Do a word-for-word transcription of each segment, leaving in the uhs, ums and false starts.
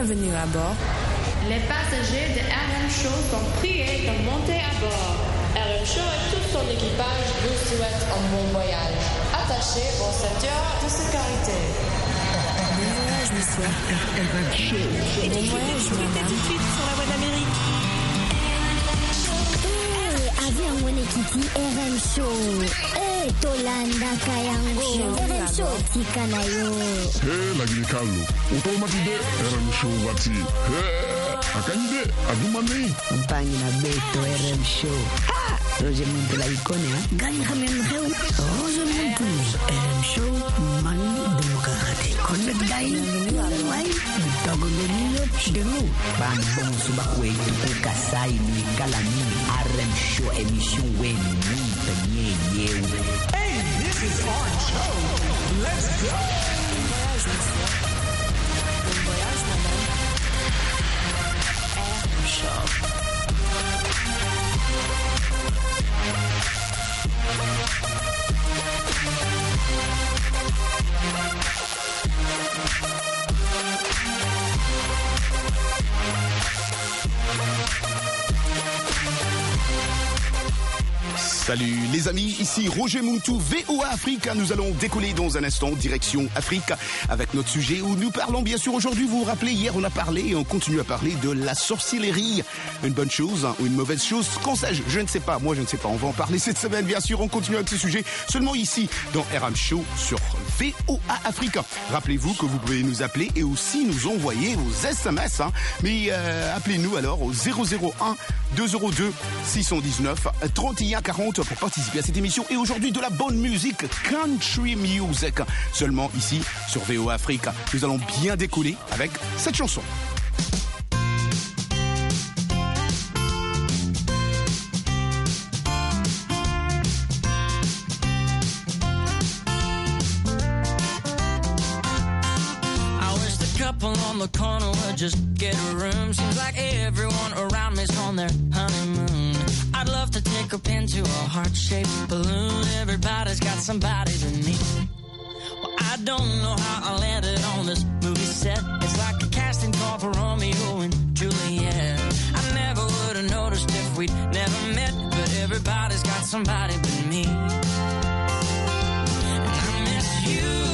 Bienvenue à bord. Les passagers de R M Show sont priés de monter à bord. R M Show et tout son équipage vous souhaitent un bon voyage. Attachez vos ceintures de sécurité. Bon voyage, monsieur. R M Show. Bon voyage, madame. Tout de suite sur la voie d'Amérique. Eh, avion mwenyekiti R M Show. Eh, Tolanda Kayango. R M Show tika na yo. Eh, lagi Carlo. Automatide R M Show wati. Eh, akanyide agumani. Mpangi na Beto R M Show. Ha! Roger Muntu la icone, ha? Gani khamen kheu. Roger Muntu. R M Show mani demokrate. Connect dai. Wai. Togo de niyo chidenu. Bang bong subakwe tuku kasai ni kalami R M Show emission wen ni penye yew. Hey, this is our show. Let's go. Bon voyage, monsieur. Bon voyage, madame. R M Show. Salut les amis, ici Roger Muntu, V O A Afrique. Nous allons décoller dans un instant direction Afrique avec notre sujet où nous parlons bien sûr aujourd'hui. Vous vous rappelez, hier on a parlé et on continue à parler de la sorcellerie. Une bonne chose hein, ou une mauvaise chose, qu'en sais-je? Je ne sais pas, moi je ne sais pas. On va en parler cette semaine bien sûr, on continue avec ce sujet seulement ici dans R M Show sur V O A Afrique. Rappelez-vous que vous pouvez nous appeler et aussi nous envoyer vos S M S. Hein. Mais euh, appelez-nous alors au zéro zéro un deux zéro deux six cent dix-neuf trente et un quarante pour participer à cette émission. Et aujourd'hui de la bonne musique, country music, seulement ici sur V O A Afrique. Nous allons bien décoller avec cette chanson. Couple on the corner would just get a room. Seems like everyone around me's on their honeymoon. I'd love to take a pin to a heart-shaped balloon. Everybody's got somebody to meet. Well, I don't know how I landed on this movie set. It's like a casting call for Romeo and Juliet. I never would have noticed if we'd never met, but everybody's got somebody but me. And I miss you.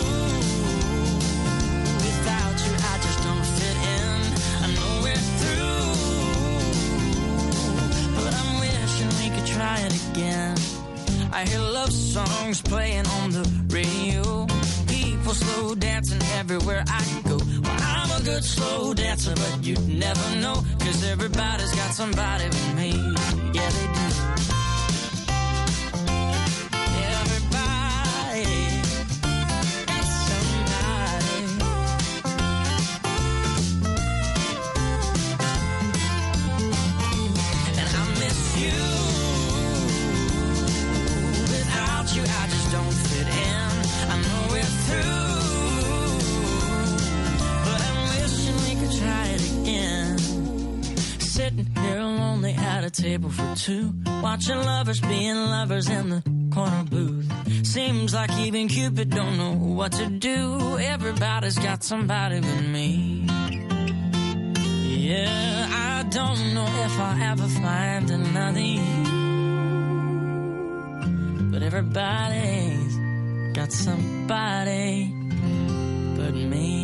Try it again. I hear love songs playing on the radio. People slow dancing everywhere I go. Well, I'm a good slow dancer, but you'd never know, 'cause everybody's got somebody but me. Yeah, they do. I just don't fit in. I know we're through, but I'm wishing we could try it again. Sitting here lonely at a table for two, watching lovers being lovers in the corner booth. Seems like even Cupid don't know what to do. Everybody's got somebody but me. Yeah, I don't know if I'll ever find another you. But everybody's got somebody but me.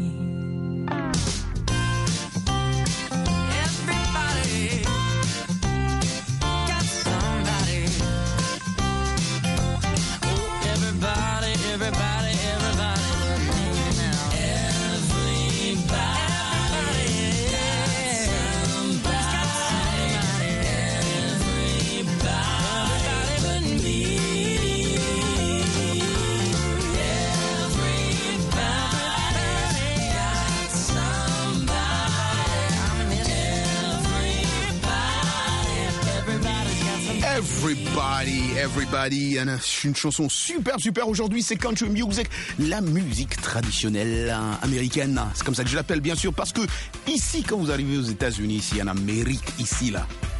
Everybody got somebody. Oh, everybody, everybody, everybody but me now. Everybody. Everybody, everybody, une chanson super super aujourd'hui, c'est country music, la musique traditionnelle américaine. C'est comme ça que je l'appelle bien sûr, parce que ici, quand vous arrivez aux États-Unis, ici en Amérique, ici là,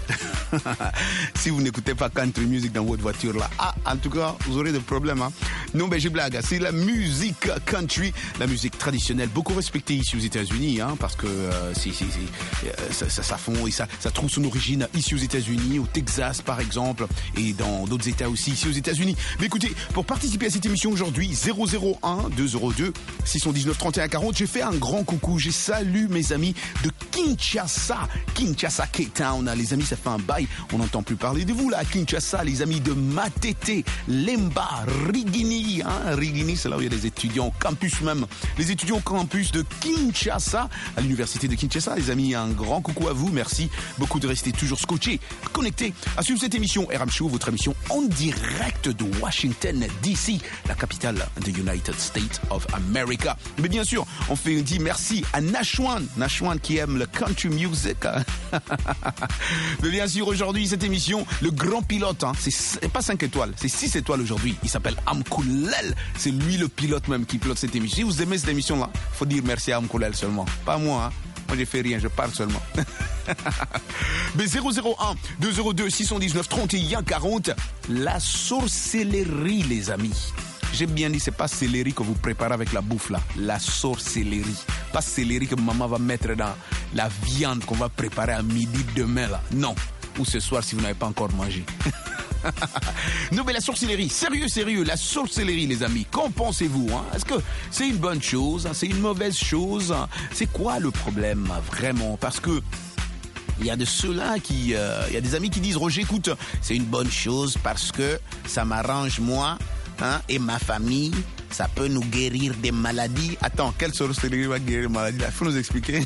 Si vous n'écoutez pas country music dans votre voiture là, ah, en tout cas, vous aurez des problèmes. Hein. Non, mais j'ai blague. C'est la musique country, la musique traditionnelle, beaucoup respectée ici aux États-Unis, hein, parce que euh, c'est, c'est, c'est, euh, ça, ça, ça fond et ça, ça trouve son origine ici aux États-Unis, au Texas par exemple, et dans d'autres États aussi ici aux États-Unis. Mais écoutez, pour participer à cette émission aujourd'hui, zéro zéro un deux zéro deux six un neuf trente et un quarante, j'ai fait un grand coucou. J'ai salué mes amis de Kinshasa, Kinshasa, Cape Town. Les amis, ça fait un bail, on n'entend plus parler de vous là, Kinshasa, les amis de Matete, Lemba, Rigini, hein, Rigini, c'est là où il y a des étudiants au campus même, les étudiants au campus de Kinshasa, à l'université de Kinshasa. Les amis, un grand coucou à vous, merci beaucoup de rester toujours scotchés, connectés à suivre cette émission R M Show, votre émission en direct de Washington D C, la capitale des United States of America. Mais bien sûr, on fait un dit merci à Nashwan, Nashwan qui aime le country music. Mais bien sûr, aujourd'hui, cette émission, le grand pilote, hein, c'est pas cinq étoiles, c'est six étoiles aujourd'hui. Il s'appelle Amkoulel. C'est lui le pilote même qui pilote cette émission. Si vous aimez cette émission-là, faut dire merci à Amkoulel seulement. Pas moi, hein. Moi, j'ai fait rien, je parle seulement. Mais zéro zéro un deux zéro deux six un neuf trente et un quarante, la sorcellerie, les amis. J'ai bien dit, c'est pas céleri que vous préparez avec la bouffe là, la sorcellerie. Pas céleri que maman va mettre dans la viande qu'on va préparer à midi demain là. Non. Ou ce soir si vous n'avez pas encore mangé. Non mais la sorcellerie, sérieux, sérieux, la sorcellerie les amis, qu'en pensez-vous, hein? Est-ce que c'est une bonne chose, c'est une mauvaise chose? C'est quoi le problème vraiment? Parce que il y a de ceux-là qui, euh, il y a des amis qui disent Roger, écoute, c'est une bonne chose parce que ça m'arrange moi, hein, et ma famille, ça peut nous guérir des maladies. Attends, quelle sorcellerie va guérir des maladies? Il faut nous expliquer.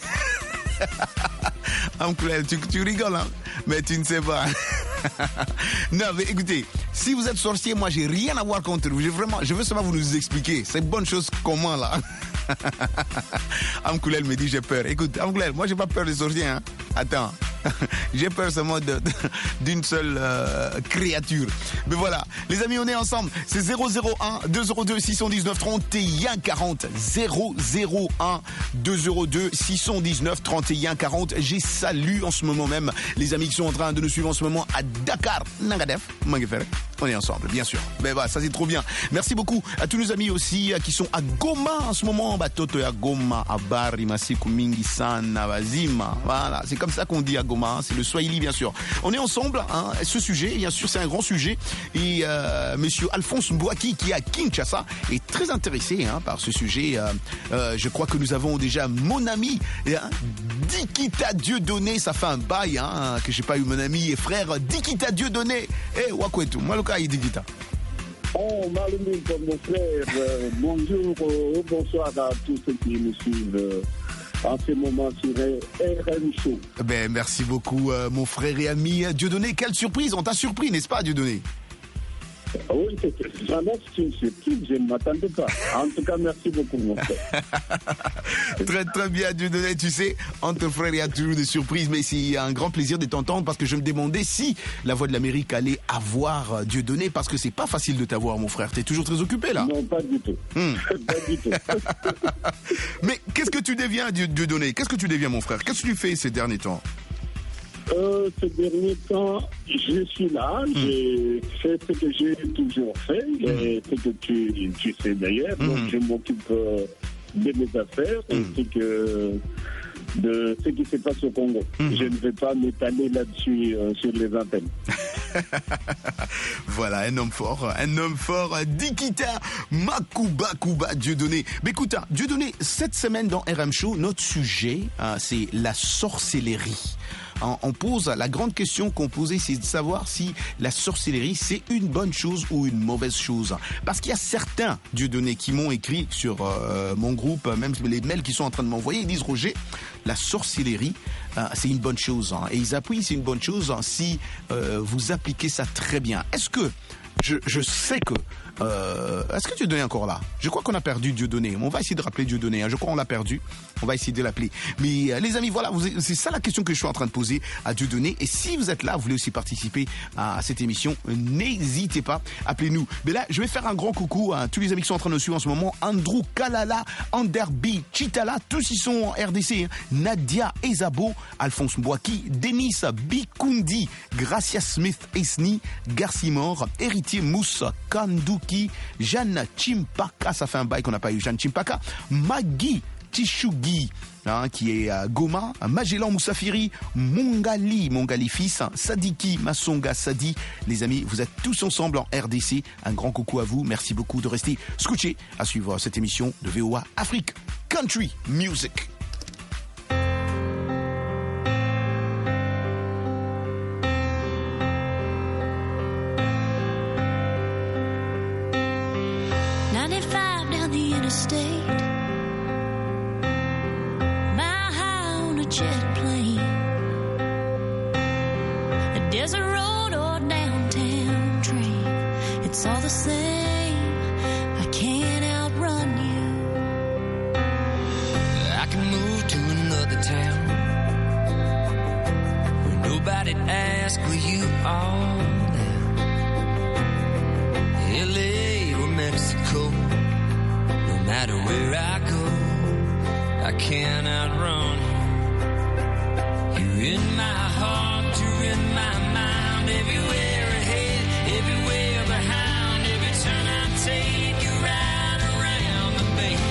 tu, tu rigoles, hein? Mais tu ne sais pas. Non, mais écoutez, si vous êtes sorcier, moi, j'ai rien à voir contre vous. J'ai vraiment, je veux seulement vous nous expliquer. C'est bonne chose comment, là? Amkoulel me dit, j'ai peur. Écoute, Amkoulel, moi, j'ai pas peur des sorciers, hein? Attends. J'ai peur seulement de, de, d'une seule euh, créature. Mais voilà, les amis, on est ensemble. C'est zéro zéro un deux zéro deux six un neuf trente et un quarante. zéro zéro un deux zéro deux six un neuf trente et un quarante. J'ai salué en ce moment même les amis qui sont en train de nous suivre en ce moment à Dakar, Nangadef, Mangefere. On est ensemble, bien sûr. Mais voilà, ça c'est trop bien. Merci beaucoup à tous nos amis aussi qui sont à Goma en ce moment. Batoto à Goma, à Bari, Masiku Mingi Sana, Bazima. Voilà, c'est comme ça qu'on dit à Goma. C'est le Swahili, bien sûr. On est ensemble. Hein, ce sujet, bien sûr, c'est un grand sujet. Et euh, Monsieur Alphonse Mbouaki, qui est à Kinshasa, est très intéressé hein, par ce sujet. Euh, euh, je crois que nous avons déjà mon ami hein, Dikita Dieudonné. Ça fait un bail hein, que j'ai pas eu mon ami et frère Dikita Dieudonné. Eh, Wakwetu, moi le cas est Dikita. Oh, Maloumine, mon frère, euh, bonjour, euh, bonsoir à tous ceux qui nous suivent euh, en ce moment sur R M Show. Ben, merci beaucoup, euh, mon frère et ami Dieudonné. Quelle surprise, on t'a surpris, n'est-ce pas, Dieudonné? Oui, c'est une surprise, je ne m'attendais pas. En tout cas, merci beaucoup, mon frère. Très, très bien, Dieudonné. Tu sais, entre frères, il y a toujours des surprises, mais c'est un grand plaisir de t'entendre parce que je me demandais si la Voix de l'Amérique allait avoir Dieudonné parce que c'est pas facile de t'avoir, mon frère. T'es toujours très occupé, là. Non, pas du tout. Hmm. Pas du tout. Mais qu'est-ce que tu deviens, Dieudonné? Qu'est-ce que tu deviens, mon frère? Qu'est-ce que tu fais ces derniers temps? Euh, ces derniers temps, je suis là, mmh. j'ai fait ce que j'ai toujours fait, mmh. et ce que tu, tu sais d'ailleurs, mmh. donc je m'occupe euh, de mes affaires, mmh. ainsi que de ce qui se passe au Congo. Mmh. Je ne vais pas m'étaler là-dessus euh, sur les antennes. Voilà, un homme fort, un homme fort, Dikita Makuba Kuba Dieudonné. Mais écoute, Dieudonné, cette semaine dans R M Show, notre sujet, hein, c'est la sorcellerie. On pose la grande question qu'on posait, c'est de savoir si la sorcellerie c'est une bonne chose ou une mauvaise chose. Parce qu'il y a certains Dieudonné qui m'ont écrit sur euh, mon groupe, même les mails qui sont en train de m'envoyer, ils disent Roger, la sorcellerie euh, c'est une bonne chose hein, et ils appuient c'est une bonne chose hein, si euh, vous appliquez ça très bien. Est-ce que je, je sais que Euh, est-ce que Dieudonné est encore là? Je crois qu'on a perdu Dieudonné. On va essayer de rappeler Dieudonné. Hein. Je crois qu'on l'a perdu. On va essayer de l'appeler. Mais euh, les amis, voilà, vous, c'est ça la question que je suis en train de poser à Dieudonné. Et si vous êtes là, vous voulez aussi participer à, à cette émission, n'hésitez pas, appelez-nous. Mais là, je vais faire un grand coucou à tous les amis qui sont en train de nous suivre en ce moment. Andrew Kalala, Anderby, Chitala, tous ils sont en R D C. Hein. Nadia Ezabo, Alphonse Mbouaki, Denis Bikundi, Gracia Smith Esni, Garcimore, Héritier Moussa, Kanduki, Jeanne Chimpaka, ça fait un bail qu'on n'a pas eu, Jeanne Chimpaka, Maggie Tishugi, hein, qui est à Goma, Magellan Moussafiri, Mongali, Mongali fils, Sadiki Masonga Sadi. Les amis, vous êtes tous ensemble en R D C. Un grand coucou à vous. Merci beaucoup de rester scotchés à suivre cette émission de V O A Afrique Country Music. ninety-five down the interstate, mile high on a jet plane, a desert road or downtown train, it's all the same, I can't outrun you. I can move to another town where nobody'd ask where you are now. L A or Mexico, no matter where I go, I can't outrun you. You're in my heart, you're in my mind, everywhere ahead, everywhere behind, every turn I take, you right around the bend.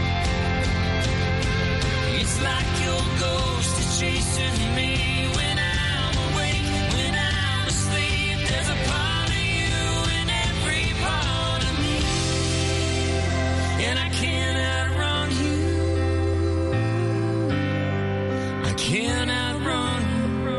It's like your ghost is chasing me when I'm awake, when I'm asleep. There's a part of you in every part of me, and I can't outrun you. I can't outrun you.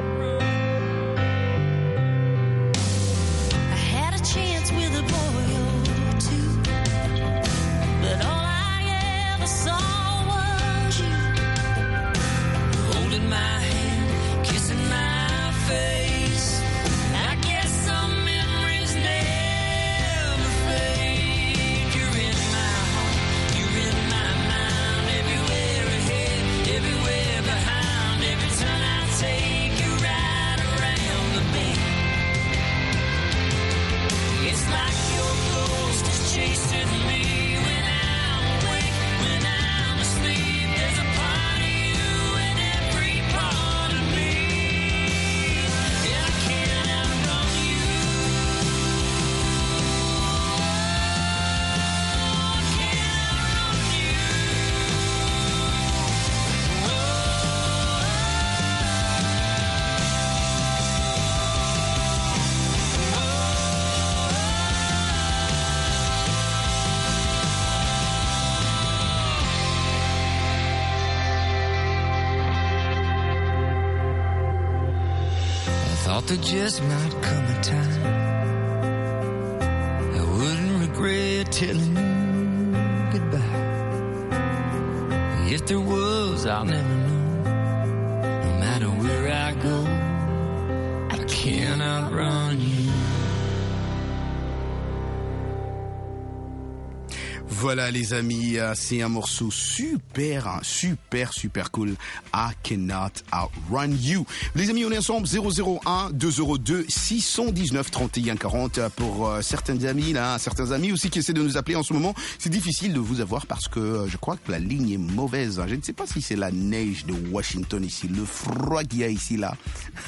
I had a chance with a boy or two, but all I ever saw was you, Holding my hand, kissing my face. I guess some memories never fade. You're in my heart, you're in my mind, everywhere ahead, everywhere behind, every turn I take, you right around the bend. It's like your ghost is chasing me when I'm awake, when I'm asleep. There's a part of you in every part of me, and I can't outrun you. I can't outrun you. I thought there just might come a time I wouldn't regret telling you goodbye. If there was, I'll never know. No matter where I go, I can't outrun you. Voilà les amis, c'est un morceau super, super, super cool. I Cannot Outrun You. Les amis, on est ensemble, zéro zéro un deux zéro deux six un neuf trente et un quarante pour euh, certains amis, là, certains amis aussi qui essaient de nous appeler en ce moment. C'est difficile de vous avoir parce que euh, je crois que la ligne est mauvaise. Je ne sais pas si c'est la neige de Washington ici, le froid qu'il y a ici, là.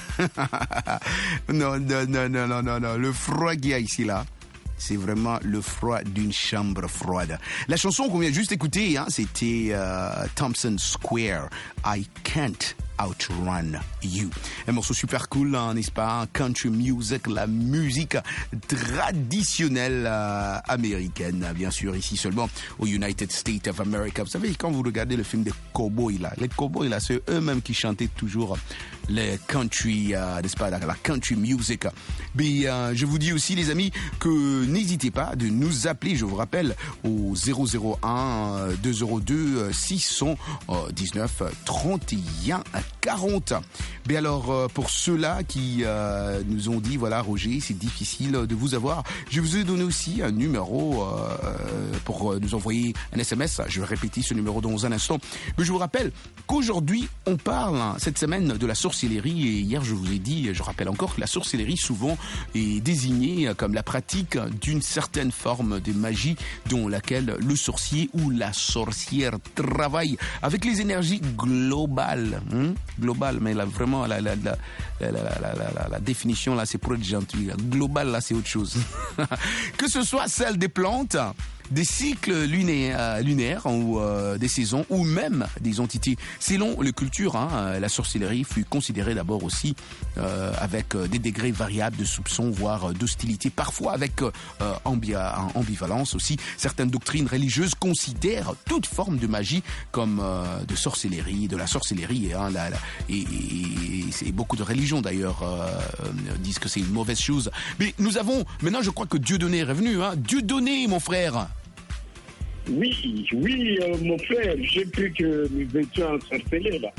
non, non, non, non, non, non, non, le froid qu'il y a ici, là. C'est vraiment le froid d'une chambre froide. La chanson qu'on vient juste d'écouter, hein, c'était euh, Thompson Square, I Can't Outrun You. Un morceau super cool, hein, n'est-ce pas? Country music, la musique traditionnelle euh, américaine, bien sûr, ici seulement aux United States of America. Vous savez, quand vous regardez le film des cowboys, là, les cowboys, là, c'est eux-mêmes qui chantaient toujours les country, euh, n'est-ce pas, la, la country music. Mais euh, je vous dis aussi, les amis, que n'hésitez pas de nous appeler, je vous rappelle, au zéro zéro un deux zéro deux six un neuf trente et un quarante. Mais alors, euh, pour ceux-là qui euh, nous ont dit, voilà, Roger, c'est difficile de vous avoir, je vous ai donné aussi un numéro euh, pour nous envoyer un S M S. Je vais répéter ce numéro dans un instant. Mais je vous rappelle qu'aujourd'hui, on parle hein, cette semaine de la sorcellerie. Et hier, je vous ai dit, je rappelle encore que la sorcellerie souvent est désignée comme la pratique d'une certaine forme de magie dont laquelle le sorcier ou la sorcière travaille avec les énergies globales. Hein, globales, mais là, vraiment, La, la, la, la, la, la, la, la définition là, c'est pour être gentil. Global là, c'est autre chose. Que ce soit celle des plantes, des cycles lunaires, euh, lunaires ou euh, des saisons, ou même des entités. Selon les cultures, hein, la sorcellerie fut considérée d'abord aussi euh, avec euh, des degrés variables de soupçon, voire euh, d'hostilité, parfois avec euh, ambi- ambivalence aussi. Certaines doctrines religieuses considèrent toute forme de magie comme euh, de sorcellerie, de la sorcellerie. Hein, la, la, et, et, et, et beaucoup de religions d'ailleurs euh, disent que c'est une mauvaise chose. Mais nous avons, maintenant je crois que Dieudonné est revenu. Hein. Dieudonné, mon frère. Oui, oui, euh, mon frère, j'ai cru que nous étions ensorcelés là.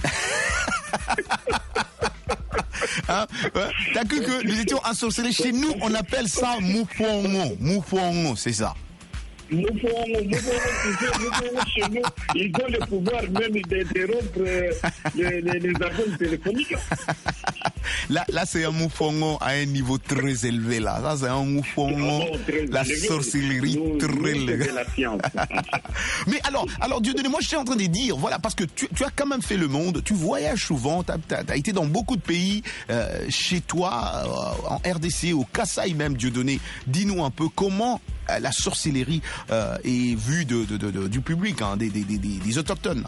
Hein? T'as cru que nous étions ensorcelés? Chez nous, on appelle ça moufongo. Moufongo, c'est ça. Moufongo, moufongo, chez nous, ils ont le pouvoir même d'interrompre euh, les, les, les appels téléphoniques. Là, là, c'est un moufongo à un niveau très élevé, là. Ça, c'est un moufongo, oh, la élevé. Sorcellerie nous, très élevée. Mais alors, alors, Dieudonné, moi, je suis en train de dire, voilà, parce que tu, tu as quand même fait le monde, tu voyages souvent, tu as été dans beaucoup de pays, euh, chez toi, euh, en R D C, au Kasaï même, Dieudonné. Dis-nous un peu comment euh, la sorcellerie euh, est vue de, de, de, de, du public, hein, des, des, des, des autochtones.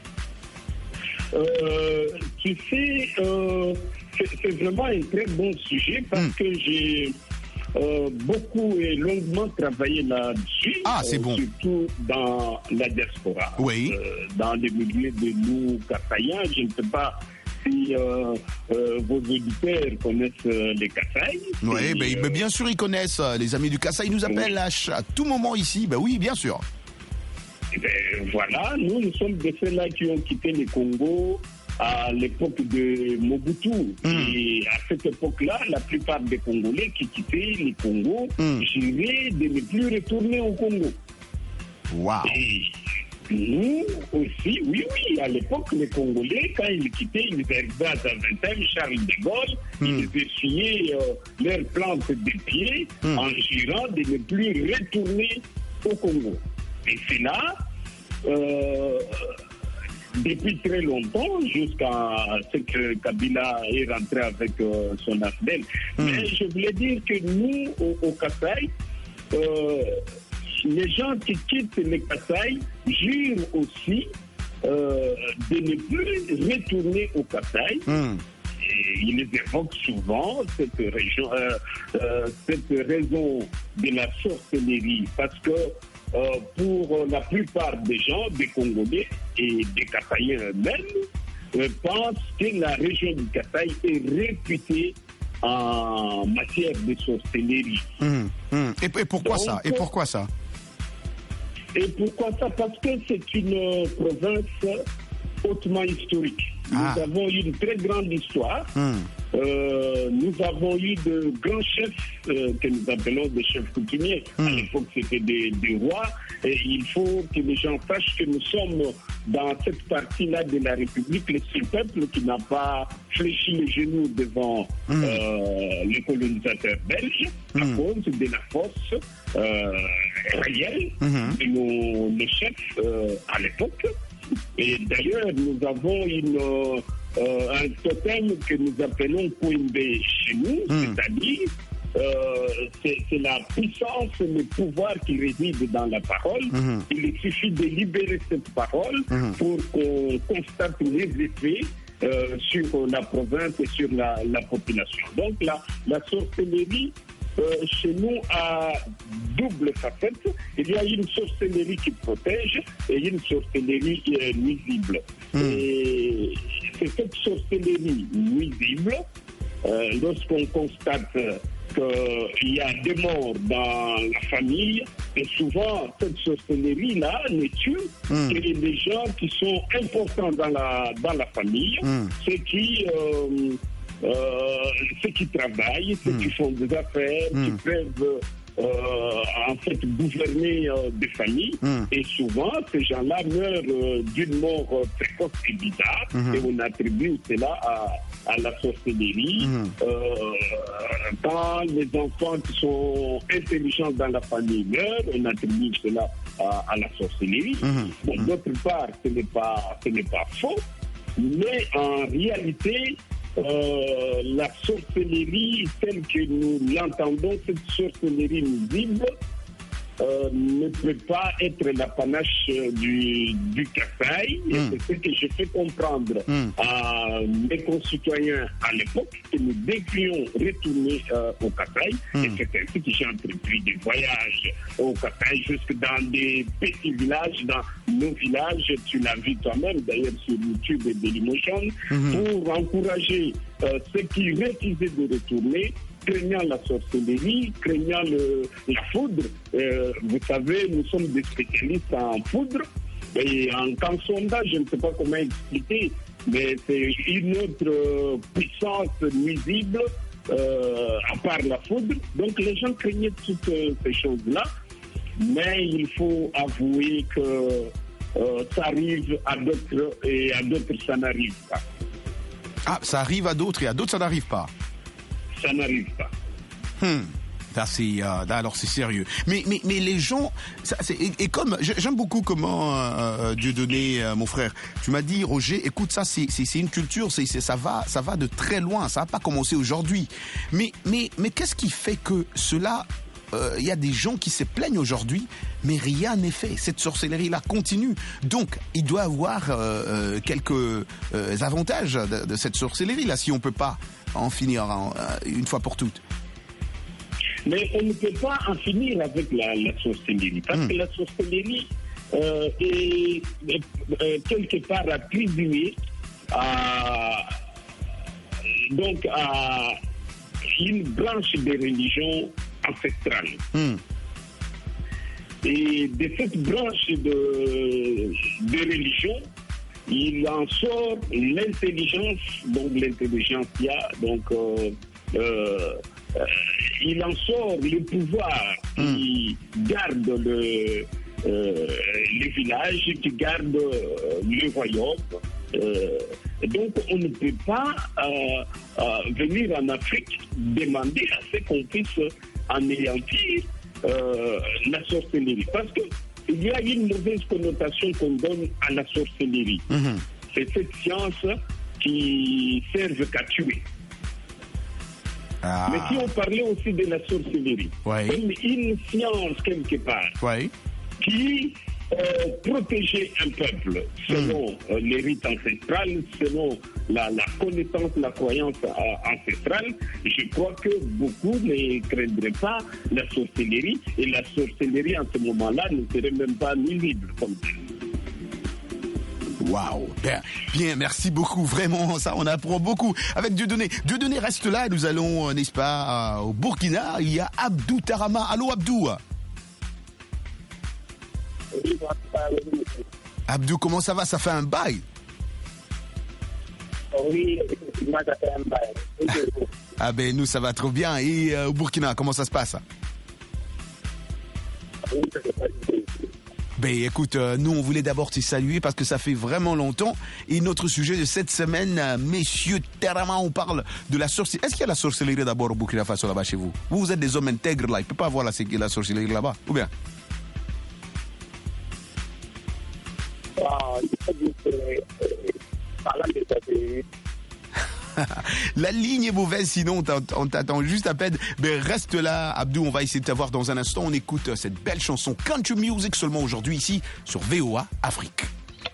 Euh, tu sais, euh, c'est, c'est vraiment un très bon sujet parce mm. que j'ai euh, beaucoup et longuement travaillé là-dessus. Ah, c'est euh, bon. Surtout dans la diaspora. Oui. Euh, dans les milieux de nous, Kasaïens, je ne sais pas si euh, euh, vos auditeurs connaissent euh, les Kasaïs. Oui, mais, euh, mais bien sûr, ils connaissent. Les amis du Kasaï nous appellent oui. à, à tout moment ici. Ben oui, bien sûr. Ben, voilà, nous, nous sommes de ceux-là qui ont quitté le Congo à l'époque de Mobutu. Mm. Et à cette époque-là, la plupart des Congolais qui quittaient le Congo mm. juraient de ne plus retourner au Congo. Wow. Et nous aussi, oui, oui, à l'époque, les Congolais, quand ils quittaient, ils arrivaient à Zaventem, Charles de Gaulle, mm. ils essuyaient euh, leurs plantes des pieds mm. en jurant de ne plus retourner au Congo. Et c'est là, euh, depuis très longtemps, jusqu'à ce que Kabila est rentré avec euh, son Afdel. Mm. Mais je voulais dire que nous, au, au Kasaï, euh, les gens qui quittent les Kasaï jurent aussi euh, de ne plus retourner au Kasaï. Mm. Et ils évoquent souvent cette, région, euh, euh, cette raison de la sorcellerie, parce que Euh, pour la plupart des gens, des Congolais et des Kasaïens eux-mêmes, euh, pensent que la région du Kasaï est réputée en matière de sorcellerie. Mmh, mmh. Et, et pourquoi Donc, ça Et pourquoi ça Et pourquoi ça Parce que c'est une province hautement historique. Ah. Nous avons eu une très grande histoire. Mmh. Euh, nous avons eu de grands chefs euh, que nous appelons des chefs coutumiers. Mmh. À l'époque, c'était des, des rois. Et il faut que les gens sachent que nous sommes dans cette partie-là de la République, le seul peuple qui n'a pas fléchi les genoux devant mmh. euh, les colonisateurs belges mmh. à cause de la force euh, réelle mmh. de nos, nos chefs euh, à l'époque. Et d'ailleurs, nous avons une, euh, un totem que nous appelons Kouimbe chez nous, mm. c'est-à-dire euh, c'est, c'est la puissance, le pouvoir qui réside dans la parole. Mm. Il suffit de libérer cette parole mm. pour qu'on constate les effets euh, sur la province et sur la, la population. Donc la, la sorcellerie Euh, chez nous a double facette. Il y a une sorcellerie qui protège et une sorcellerie qui est nuisible. Mmh. Et c'est cette sorcellerie nuisible, euh, lorsqu'on constate qu'il y a des morts dans la famille, et souvent, cette sorcellerie-là ne tue mm. que les gens qui sont importants dans la, dans la famille, mm. ceux qui... Euh, Euh, ceux qui travaillent, ceux mmh. qui font des affaires, mmh. qui peuvent euh, en fait gouverner euh, des familles. Mmh. Et souvent, ces gens-là meurent euh, d'une mort euh, précoce et bizarre. Mmh. Et on attribue cela à, à la sorcellerie. Mmh. Euh, quand les enfants qui sont intelligents dans la famille meurent, on attribue cela à, à la sorcellerie. Mmh. Bon, mmh. d'autre part, ce n'est pas, ce n'est pas faux. Mais en réalité, Euh, la sorcellerie telle que nous l'entendons, cette sorcellerie nuisible, euh, ne peut pas être l'apanage du, du Kasaï. Mm. Et c'est ce que je fais comprendre mm. à mes concitoyens à l'époque, que nous devions retourner euh, au Kasaï. Mm. Et c'est ainsi que j'ai entrepris des voyages au Kasaï, jusque dans des petits villages, dans nos villages, tu l'as vu toi-même d'ailleurs sur YouTube et Dailymotion, mm-hmm. pour encourager euh, ceux qui refusaient de retourner, craignant la sorcellerie, craignant le, la foudre. Euh, vous savez, nous sommes des spécialistes en foudre, et en temps sondage, je ne sais pas comment expliquer, mais c'est une autre euh, puissance nuisible euh, à part la foudre. Donc les gens craignaient toutes euh, ces choses-là, mais il faut avouer que euh, ça arrive à d'autres et à d'autres ça n'arrive pas. Ah, ça arrive à d'autres et à d'autres ça n'arrive pas. Ça n'arrive pas. Hmm. Là, c'est, euh, là, alors c'est sérieux. Mais, mais, mais les gens, ça, c'est, et, et comme j'aime beaucoup comment euh, Dieudonné, euh, mon frère, tu m'as dit, Roger, écoute, ça, c'est, c'est, c'est une culture, c'est, c'est, ça va, ça va de très loin, ça n'a pas commencé aujourd'hui. Mais, mais, mais qu'est-ce qui fait que cela, il euh, y a des gens qui se plaignent aujourd'hui, mais rien n'est fait. Cette sorcellerie-là continue. Donc, il doit avoir euh, euh, quelques euh, avantages de, de cette sorcellerie-là, si on peut pas en finir en, euh, une fois pour toutes. Mais on ne peut pas en finir avec la, la sorcellerie, parce mmh. que la sorcellerie euh, est, est, est quelque part attribuée à, donc à une branche des religions ancestrales. Mmh. Et de cette branche de, de religion, il en sort l'intelligence, donc l'intelligentsia, donc euh, euh, euh, il en sort le pouvoir qui mmh. garde le, euh, les villages, qui garde euh, le royaume. Euh, donc on ne peut pas euh, euh, venir en Afrique demander à ce qu'on puisse anéantir euh, la sorcellerie. Parce que il y a une mauvaise connotation qu'on donne à la sorcellerie. Mmh. C'est cette science qui sert qu'à tuer. Ah. Mais si on parlait aussi de la sorcellerie, ouais. comme une science quelque part, ouais. qui euh, protégeait un peuple selon mmh. euh, les rites ancestrales, selon la, la connaissance, la croyance euh, ancestrale, je crois que beaucoup ne craindraient pas la sorcellerie, et la sorcellerie en ce moment-là ne serait même pas nuisible comme ça. Waouh, bien, bien, merci beaucoup, vraiment, ça, on apprend beaucoup avec Dieudonné. Dieudonné reste là, nous allons, n'est-ce pas, au Burkina, il y a Abdou Tarama. Allô, Abdou. Abdou, comment ça va? Ça fait un bail. Oui, effectivement, ça fait un bail. Ah ben, nous, ça va trop bien. Et euh, au Burkina, comment ça se passe? Oui, ça se passe bien. Ben écoute, euh, nous on voulait d'abord te saluer parce que ça fait vraiment longtemps. Et notre sujet de cette semaine, euh, messieurs Tarama, on parle de la sorcellerie. Est-ce qu'il y a la sorcellerie d'abord au Burkina Faso là-bas chez vous? Vous, vous êtes des hommes intègres là, il ne peut pas avoir la, la sorcellerie là-bas, ou bien? La ligne est mauvaise, sinon on t'attend juste à peine. Mais reste là, Abdou, on va essayer de t'avoir dans un instant. On écoute cette belle chanson Country Music seulement aujourd'hui ici sur V O A Afrique.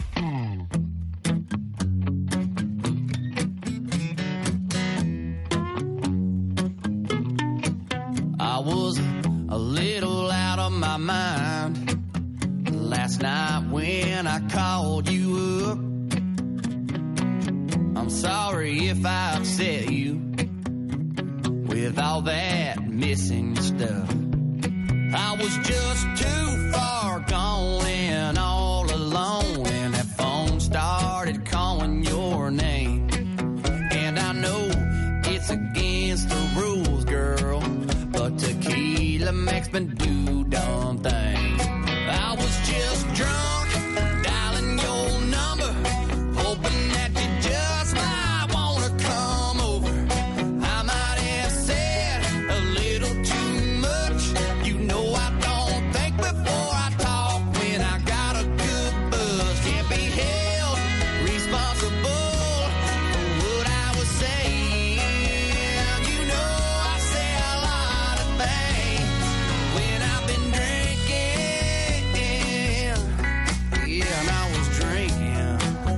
I was a little out of my mind last night when I called you up. I'm sorry if I upset you with with all that missing stuff. I was just too far gone and all alone, and that phone started calling your name. And I know it's against the rules, girl, but tequila makes me do dumb things. I was just drunk, dialing your number, hoping that you just might wanna come over. I might have said a little too much. You know I don't think before I talk when I got a good buzz. Can't be held responsible for what I was saying. You know I say a lot of things when I've been drinking. Yeah, and I was drinking.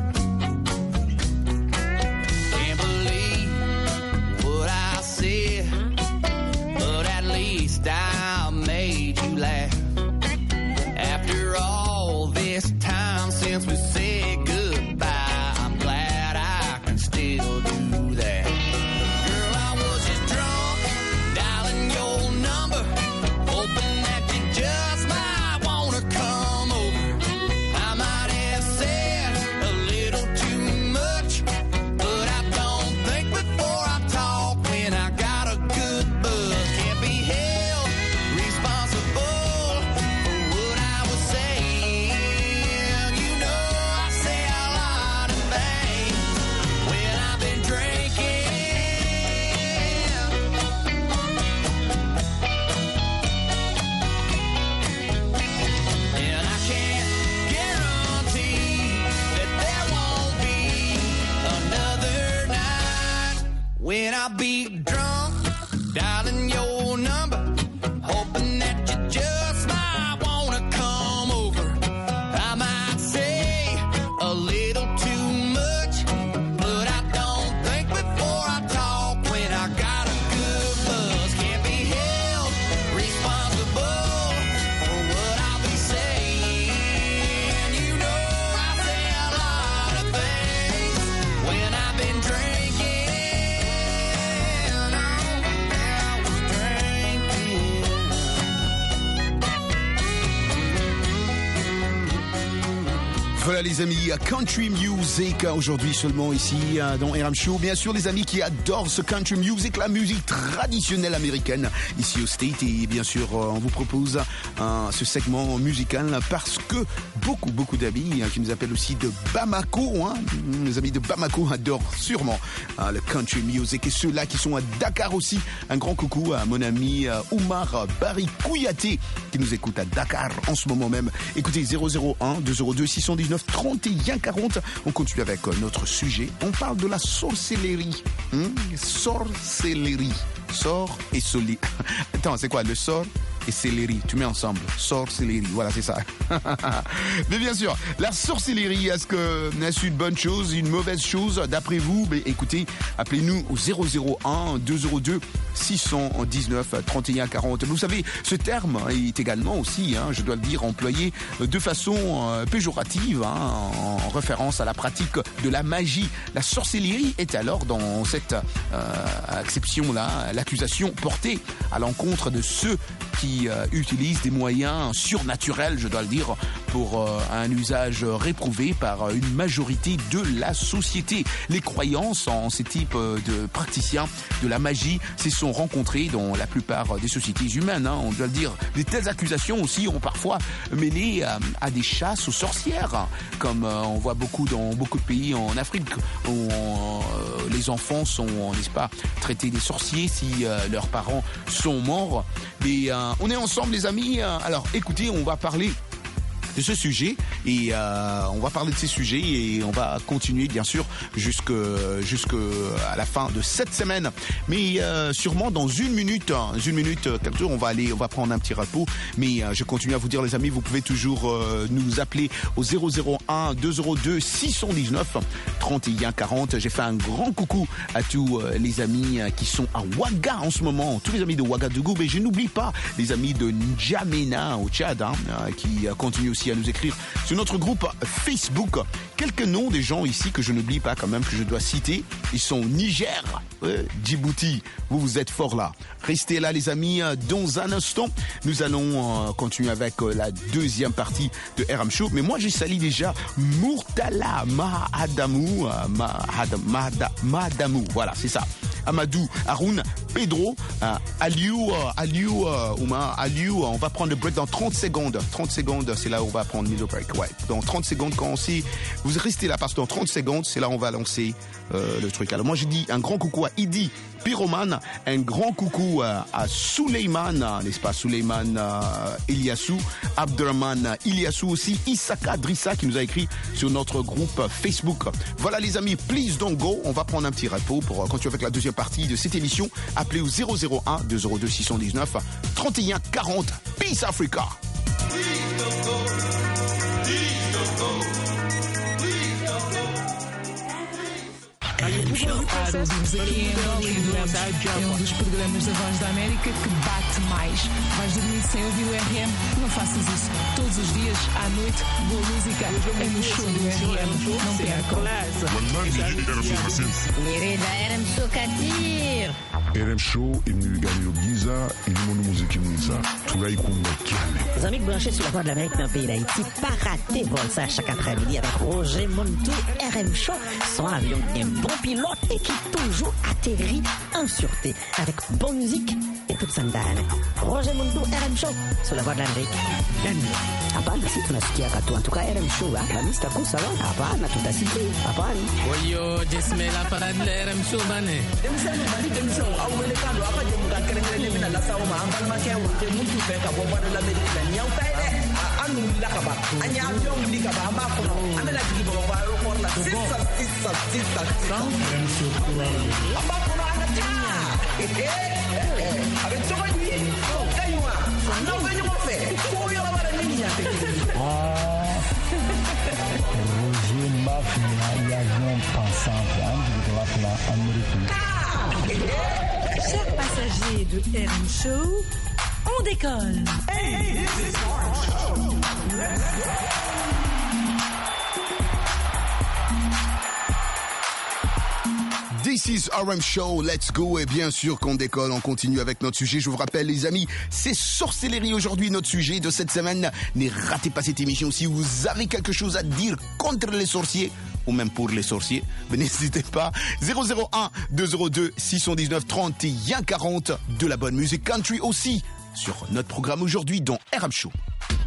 Can't believe what I said, but at least I made you laugh. After all this time since we said goodbye, I'm glad I can still do that. Girl, I was just drunk, dialing your number, hoping that you just might wanna come over. I might have said a little too much, but I don't think before I talk when I got a good buzz. Can't be held responsible for what I was saying. You know I say a lot of things when I've been drinking. And I can't guarantee that there won't be another night when I'll be drunk, dialing your number, hoping that you just might wanna come over. I might say a little too much, but I don't think before I talk when I got a good buzz. Can't be held responsible for what I'll be saying. You know I say a lot of things when I've been drinking. Oh, yeah, I was drinking. Voilà les amis, country music aujourd'hui seulement ici dans R M Show. Bien sûr les amis qui adorent ce country music, la musique traditionnelle américaine ici au State. Et bien sûr on vous propose un, ce segment musical parce que beaucoup beaucoup d'amis qui nous appellent aussi de Bamako, hein, les amis de Bamako adorent sûrement hein, le country music. Et ceux-là qui sont à Dakar aussi, un grand coucou à mon ami Oumar Barry Kouyaté qui nous écoute à Dakar en ce moment même. Écoutez zéro zéro un deux zéro deux six un neuf trente et un quarante. On continue avec notre sujet. On parle de la sorcellerie. Hum? Sorcellerie. Sort et soli. Attends, c'est quoi le sort et céleri? Tu mets ensemble. Sorcellerie. Voilà, c'est ça. Mais bien sûr, la sorcellerie, est-ce que est-ce une bonne chose, une mauvaise chose d'après vous? Mais écoutez, appelez-nous au zéro zéro un deux zéro deux six un neuf trente et un quarante. Vous savez, ce terme est également aussi, hein, je dois le dire, employé de façon euh, péjorative, hein, en référence à la pratique de la magie. La sorcellerie est alors dans cette euh, acception-là, l'accusation portée à l'encontre de ceux qui euh, utilisent des moyens surnaturels, je dois le dire, pour euh, un usage réprouvé par une majorité de la société. Les croyances en ces types de praticiens de la magie se sont rencontrées dans la plupart des sociétés humaines, hein, on doit le dire. De telles accusations aussi ont parfois mené à, à des chasses aux sorcières, comme euh, on voit beaucoup dans beaucoup de pays en Afrique où euh, les enfants sont, n'est-ce pas, traités des sorciers si euh, leurs parents sont morts. Mais euh, on est ensemble les amis, alors écoutez, on va parler de ce sujet et euh, on va parler de ces sujets et on va continuer bien sûr jusque jusque à la fin de cette semaine, mais euh, sûrement dans une minute une minute quelques heures on va aller on va prendre un petit repos, mais euh, je continue à vous dire les amis, vous pouvez toujours euh, nous appeler au zéro zéro un deux zéro deux six un neuf trente et un quarante. J'ai fait un grand coucou à tous euh, les amis euh, qui sont à Ouaga en ce moment, tous les amis de Ouagadougou, mais je n'oublie pas les amis de N'Djamena au Tchad, hein, euh, qui euh, continuent aussi aussi à nous écrire sur notre groupe Facebook. Quelques noms des gens ici que je n'oublie pas quand même, que je dois citer. Ils sont au Niger, ouais, Djibouti, vous vous êtes fort là. Restez là les amis, dans un instant, nous allons euh, continuer avec euh, la deuxième partie de R M Show. Mais moi, je salue déjà Murtala Mahadamou, euh, Mahadam, Mahada, Mahadamou, voilà, c'est ça. Amadou, Haroun, Pedro, euh, Aliou, euh, Aliou, euh, Ouma, Aliou, euh, on va prendre le break dans trente secondes. trente secondes, c'est là où on va prendre mise au break. Ouais, dans trente secondes, quand on sait, vous restez là parce que dans trente secondes, c'est là où on va lancer euh, le truc. Alors moi, j'ai dit un grand coucou à Idi Pyroman, un grand coucou à, à Souleyman, n'est-ce pas, Souleyman euh, Iliassou, Abdurrahman Iliassou aussi, Issaka Drissa qui nous a écrit sur notre groupe Facebook. Voilà les amis, please don't go, on va prendre un petit repos pour continuer avec la deuxième partie de cette émission. Appelez au zéro zéro un deux zéro deux six cent dix-neuf trente et un quarante. Peace Africa. Please don't go. Please don't go. Para ouvimos aqui em Dolly Duramos. É um dos programas da Voz da América que bate mais. Vais dormir sem ouvir o R M? Não faças isso. Todos os dias, à noite, boa música é no show do R M. Não percam. Mirida R M Show Katir. R M Show imnigani giza ilimono muziki mwiza tulaikunga kiale. Les amis branchés sur la Voix de l'Amérique dans le pays d'Haïti, pas rater vol ça chaque après-midi avec Roger Montou, R M Show, son avion un bon pilote et qui toujours atterrit en sûreté avec bonne musique et toute sa ndani. Roger Montou, R M Show, sur la Voix de l'Amérique. Bienvenue. Hapana, si tunasikia katu. En tout cas, R M Show, la lista kusa lo. Hapana, tutasikia. Hapana. Oyo, jesme la parade de R M Show bane. Demisano mali demisano awele kando apa je muka kerengere mina la sawo ma ambal ma ke wote mutu fe ka bo Voix de l'Amérique la nyaw tay de anu la ka ba anya avion li ka ba ma ko no amela digi bo ba aéroport la sissa sissa sissa sans R M Show aba ko no ana tinya eh eh avec to ba ni kaywa na venyo mo fe ko yo la ba ni nya te Roger Mafia, l'avion pensant de la plan américain. Chers passagers de R M Show, on décolle. Hey, this is R M Show. Let's go. This is R M Show, let's go. Et bien sûr qu'on décolle, on continue avec notre sujet. Je vous rappelle les amis, c'est sorcellerie aujourd'hui notre sujet de cette semaine. Ne ratez pas cette émission. Si vous avez quelque chose à dire contre les sorciers, ou même pour les sorciers, n'hésitez pas. zéro zéro un deux zéro deux six cent dix-neuf trente et un quarante. De la bonne musique country aussi sur notre programme aujourd'hui dans R M Show.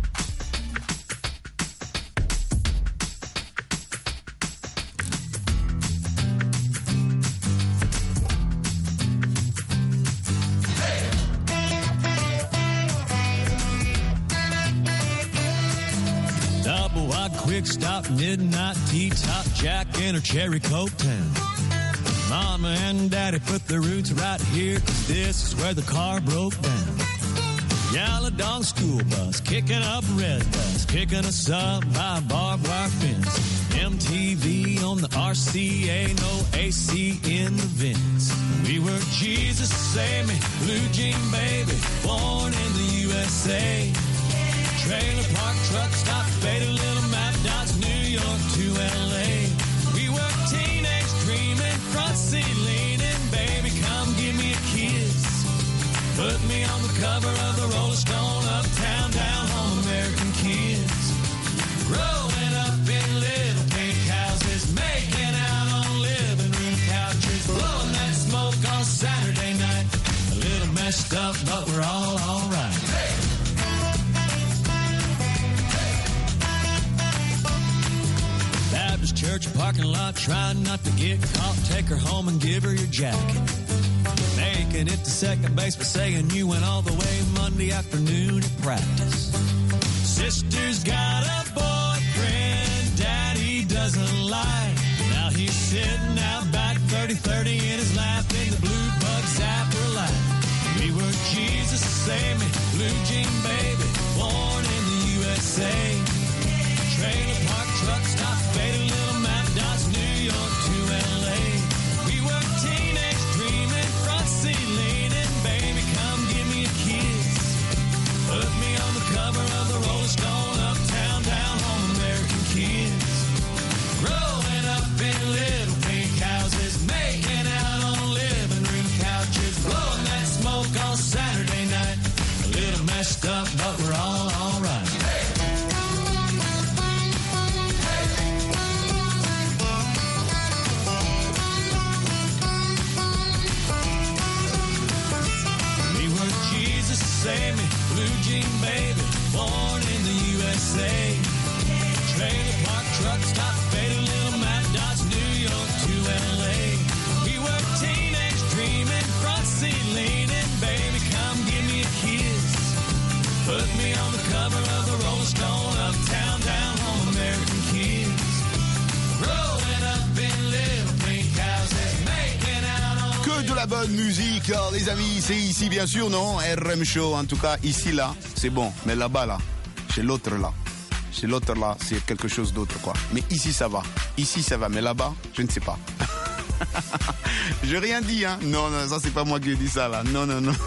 Quick stop, midnight tea top, Jack in her cherry coke town. Mama and daddy put their roots right here, cause this is where the car broke down. Yellow dog school bus, kicking up red bus, picking us up by a barbed wire fence. M T V on the R C A, no A C in the vents. We were Jesus Save Me, blue jean baby, born in the U S A. Trailer park, truck stop, faded little map dots, New York to L A. We were teenage dreaming, front seat leaning, baby, come give me a kiss. Put me on the cover of the Rolling Stone, uptown, down home, American kids. Growing up in little pink houses, making out on living room couches, blowing that smoke on Saturday night. A little messed up, but we're all alright. Hey! Baptist church parking lot, trying not to get caught. Take her home and give her your jacket. Making it to second base, but saying you went all the way Monday afternoon at practice. Sister's got a boyfriend, daddy doesn't like. Now he's sitting out back, thirty thirty in his lap, in the blue bug zapper light. We were Jesus Save Me, blue jean baby, born in the U S A. Trailer park, truck stop, faded little map dots, New York to L A. We were teenage dreaming, front seat leaning, baby, come give me a kiss. Put me on the cover of the Rolling Stone, uptown, S A. Trailer park truck stop, faded little map dots, New York to L A. We were teenage dreaming, front seat leaning, baby, come give me a kiss. Put me on the cover of the Rolling Stone, uptown, down home, American kids. Growing up in little pink houses, making out on... Que de la bonne musique, alors, les amis, c'est ici bien sûr, non? R M Show, en tout cas, ici, là, c'est bon, mais là-bas, là, chez l'autre, là, chez l'autre, là, c'est quelque chose d'autre, quoi. Mais ici, ça va, ici, ça va, mais là-bas, je ne sais pas. J'ai rien dit, hein? Non, non, ça, c'est pas moi qui ai dit ça, là, non, non, non.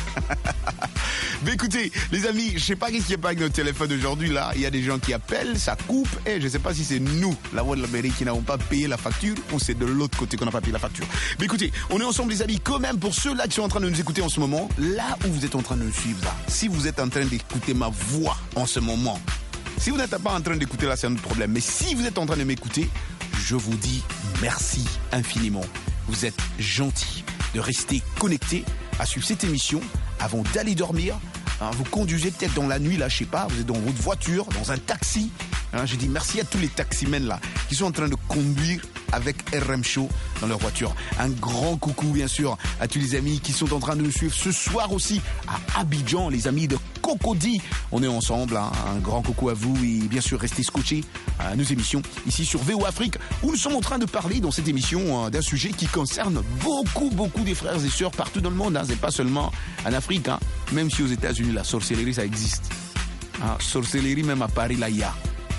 Mais écoutez, les amis, je sais pas qu'est-ce qu'il y a pas avec notre téléphone aujourd'hui là. Il y a des gens qui appellent, ça coupe. Et je sais pas si c'est nous, la voix de l'Amérique, qui n'avons pas payé la facture ou c'est de l'autre côté qu'on n'a pas payé la facture. Mais écoutez, on est ensemble les amis, quand même pour ceux-là qui sont en train de nous écouter en ce moment, là où vous êtes en train de nous suivre là. Si vous êtes en train d'écouter ma voix en ce moment, si vous n'êtes pas en train d'écouter là, c'est un autre problème. Mais si vous êtes en train de m'écouter, je vous dis merci infiniment. Vous êtes gentils de rester connectés à suivre cette émission avant d'aller dormir. Hein, vous conduisez peut-être dans la nuit, là, je sais pas, vous êtes dans votre voiture, dans un taxi. Hein, je dis merci à tous les taximens là qui sont en train de conduire avec R M Show dans leur voiture. Un grand coucou bien sûr à tous les amis qui sont en train de nous suivre ce soir aussi à Abidjan, les amis de Cocody. On est ensemble, hein. Un grand coucou à vous et bien sûr restez scotchés à nos émissions ici sur V O Afrique où nous sommes en train de parler dans cette émission hein, d'un sujet qui concerne beaucoup beaucoup des frères et sœurs partout dans le monde. Hein. C'est pas seulement en Afrique, hein. Même si aux États-Unis la sorcellerie ça existe. Hein. Sorcellerie même à Paris là il y a.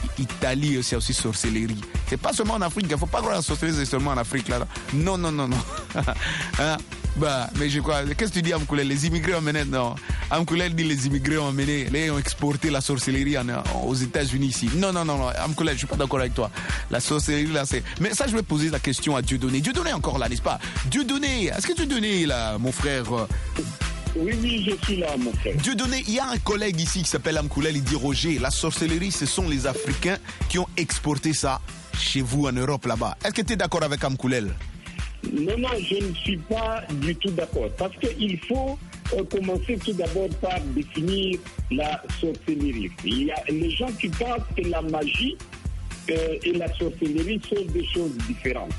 Italie c'est aussi sorcellerie. C'est pas seulement en Afrique, il faut pas croire la sorcellerie c'est seulement en Afrique là. Non non non non. Hein? Bah, mais je crois, qu'est-ce que tu dis Amkoulel? Les immigrés ont emmené, non. Amkoulel dit les immigrés ont emmené, les ont exporté la sorcellerie en, aux États-Unis ici. Non, non, non, non. Amkoulel, je suis pas d'accord avec toi. La sorcellerie là, c'est. Mais ça, je vais poser la question à Dieudonné. Dieudonné est encore là, n'est-ce pas? Dieudonné, est-ce que Dieudonné là, mon frère? Oui, oui, je suis là, mon frère. Dieudonné, il y a un collègue ici qui s'appelle Amkoulel, il dit Roger, la sorcellerie, ce sont les Africains qui ont exporté ça chez vous en Europe là-bas. Est-ce que tu es d'accord avec Amkoulel? Non, non, je ne suis pas du tout d'accord. Parce qu'il faut euh, commencer tout d'abord par définir la sorcellerie. Il y a les gens qui pensent que la magie euh, et la sorcellerie sont des choses différentes.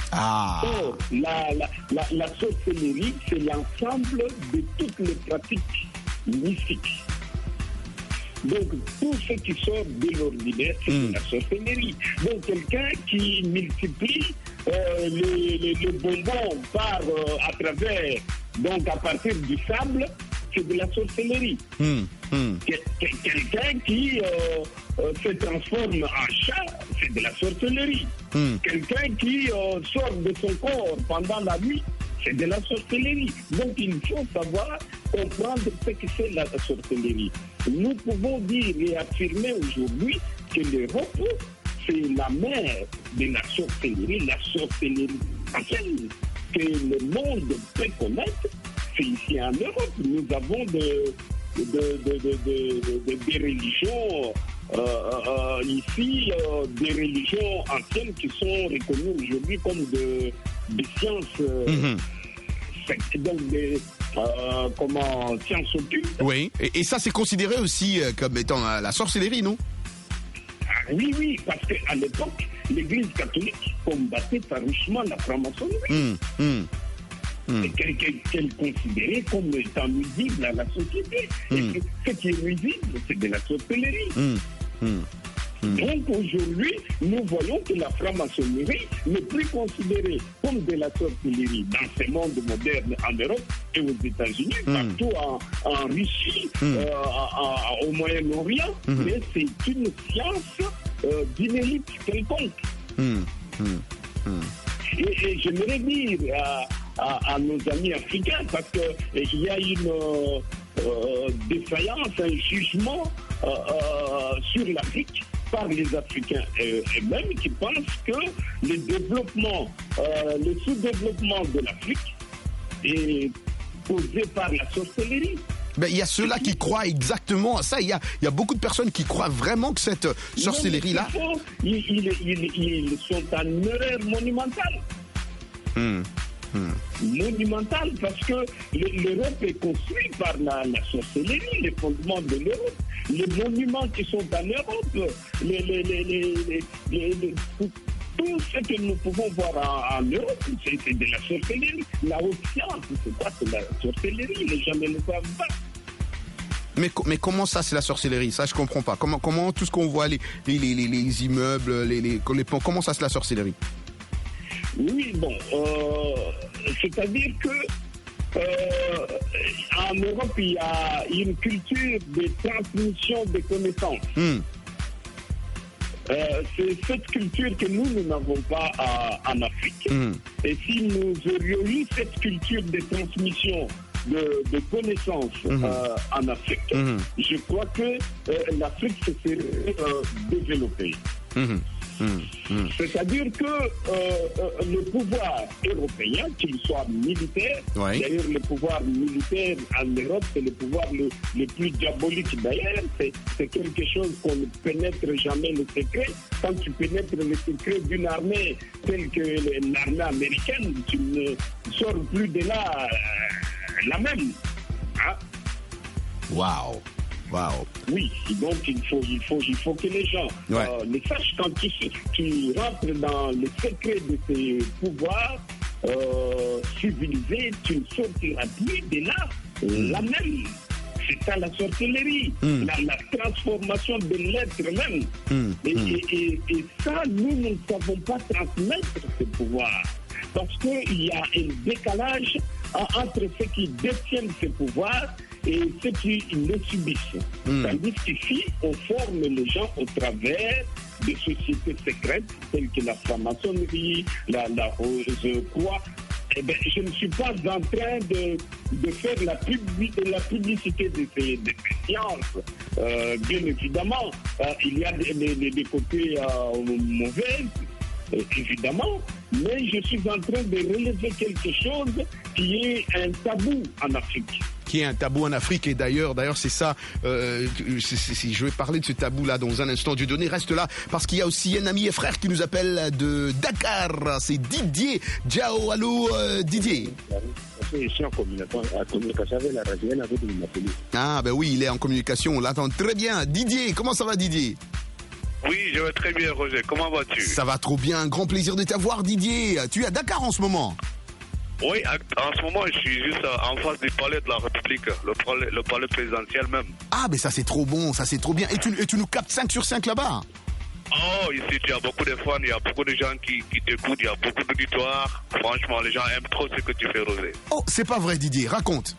Ah. Or, la, la, la, la sorcellerie, c'est l'ensemble de toutes les pratiques mystiques. Donc, tout ce qui sort de l'ordinaire, c'est mmh. de la sorcellerie. Donc, quelqu'un qui multiplie euh, les, les, les bonbons par, euh, à travers, donc à partir du sable, c'est de la sorcellerie. Mmh. Mmh. Quelqu'un qui euh, euh, se transforme en chat, c'est de la sorcellerie. Mmh. Quelqu'un qui euh, sort de son corps pendant la nuit, c'est de la sorcellerie. Donc il faut savoir comprendre ce que c'est la sorcellerie. Nous pouvons dire et affirmer aujourd'hui que l'Europe, c'est la mère de la sorcellerie, la sorcellerie ancienne que le monde peut connaître, c'est ici en Europe. Nous avons de, de, de, de, de, de, des religions euh, euh, ici, euh, des religions anciennes qui sont reconnues aujourd'hui comme de, des sciences. Euh, mm-hmm. Donc des euh, comment, sciences occultes. Oui, et, et ça c'est considéré aussi euh, comme étant euh, la sorcellerie, non? Ah, oui, oui, parce qu'à l'époque, l'Église catholique combattait farouchement la franc-maçonnerie. Mmh, mmh, mmh. Qu'elle, qu'elle, qu'elle considérait comme étant nuisible à la société. Mmh. Et que ce qui est nuisible, c'est de la sorcellerie. Mmh, mmh. Donc aujourd'hui, nous voyons que la franc-maçonnerie n'est plus considérée comme de la sorcellerie dans ce monde moderne en Europe et aux États-Unis, mm. partout en, en Russie, mm. euh, à, à, au Moyen-Orient, mm. mais c'est une science euh, d'une élite quelconque. Mm. Mm. Mm. Et, et j'aimerais dire à, à, à nos amis africains, parce qu'il y a une euh, euh, défaillance, un jugement euh, euh, sur l'Afrique par les Africains eux-mêmes qui pensent que le développement, euh, le sous-développement de l'Afrique est causé par la sorcellerie. Ben, il y a ceux-là qui croient exactement à ça. Il y a, il y a beaucoup de personnes qui croient vraiment que cette sorcellerie-là... Non, ils, ils, ils, ils sont en erreur monumentale. Mmh. Mmh. Monumentale, parce que l'Europe est construite par la, la sorcellerie, les fondements de l'Europe. les monuments qui sont en Europe, les, les, les, les, les, les, les, tout ce que nous pouvons voir en, en Europe, c'est, c'est de la sorcellerie. La haute science, c'est quoi? C'est la sorcellerie, les gens ne le savent pas. Mais, mais comment ça, c'est la sorcellerie? Ça, je comprends pas. Comment, comment tout ce qu'on voit, les, les, les, les immeubles, les, les, les ponts, comment ça, c'est la sorcellerie? Oui, bon, euh, c'est-à-dire que euh, en Europe, il y a une culture de transmission des connaissances. Mm. Euh, c'est cette culture que nous, nous n'avons pas à, en Afrique. Mm. Et si nous aurions eu cette culture de transmission de, de connaissances mm. euh, en Afrique, mm. je crois que euh, l'Afrique se serait euh, développée. Mm. Mmh, mmh. C'est-à-dire que euh, euh, le pouvoir européen, qu'il soit militaire, ouais. D'ailleurs le pouvoir militaire en Europe, c'est le pouvoir le, le plus diabolique d'ailleurs, c'est, c'est quelque chose qu'on ne pénètre jamais le secret. Quand tu pénètres le secret d'une armée telle que l'armée américaine, tu ne sors plus de là euh, la même. Hein? Waouh! Wow. Oui, donc il faut, il faut, il faut que les gens ouais. euh, le sachent. Quand tu, tu rentres dans le secret de ces pouvoirs euh, civilisés, tu ne sortiras plus de là mm. la même. C'est ça la sorcellerie, mm. la, la transformation de l'être même. Mm. Et, mm. Et, et, et ça, nous ne savons pas transmettre ce pouvoir. Parce qu'il y a un décalage entre ceux qui détiennent ce pouvoir et ceux qui les subissent. Mm. Tandis qu'ici, on forme les gens au travers des sociétés secrètes telles que la franc-maçonnerie, la, la rose croix. Eh bien, je ne suis pas en train de, de faire la, publi- la publicité de ces, de ces sciences. Euh, bien évidemment, euh, il y a des, des, des côtés euh, mauvais, euh, évidemment, mais je suis en train de relever quelque chose qui est un tabou en Afrique. Qui est un tabou en Afrique, et d'ailleurs, d'ailleurs c'est ça, euh, c'est, c'est, je vais parler de ce tabou-là dans un instant. Dieudonné, reste là, parce qu'il y a aussi un ami et frère qui nous appelle de Dakar, c'est Didier. Ciao, allô euh, Didier. Je suis en communication avec la radio, elle avait de m'appeler. Ah ben oui, il est en communication, on l'attend très bien. Didier, comment ça va Didier? Oui, je vais très bien Roger, comment vas-tu? Ça va trop bien, un grand plaisir de t'avoir Didier. Tu es à Dakar en ce moment? Oui, en ce moment, je suis juste en face du palais de la République, le palais, le palais présidentiel même. Ah, mais ça c'est trop bon, ça c'est trop bien. Et tu, et tu nous captes cinq sur cinq là-bas? Oh, ici, il y a beaucoup de fans, il y a beaucoup de gens qui, qui t'écoutent, il y a beaucoup d'auditoires. Franchement, les gens aiment trop ce que tu fais, Rosé. Oh, c'est pas vrai, Didier, raconte.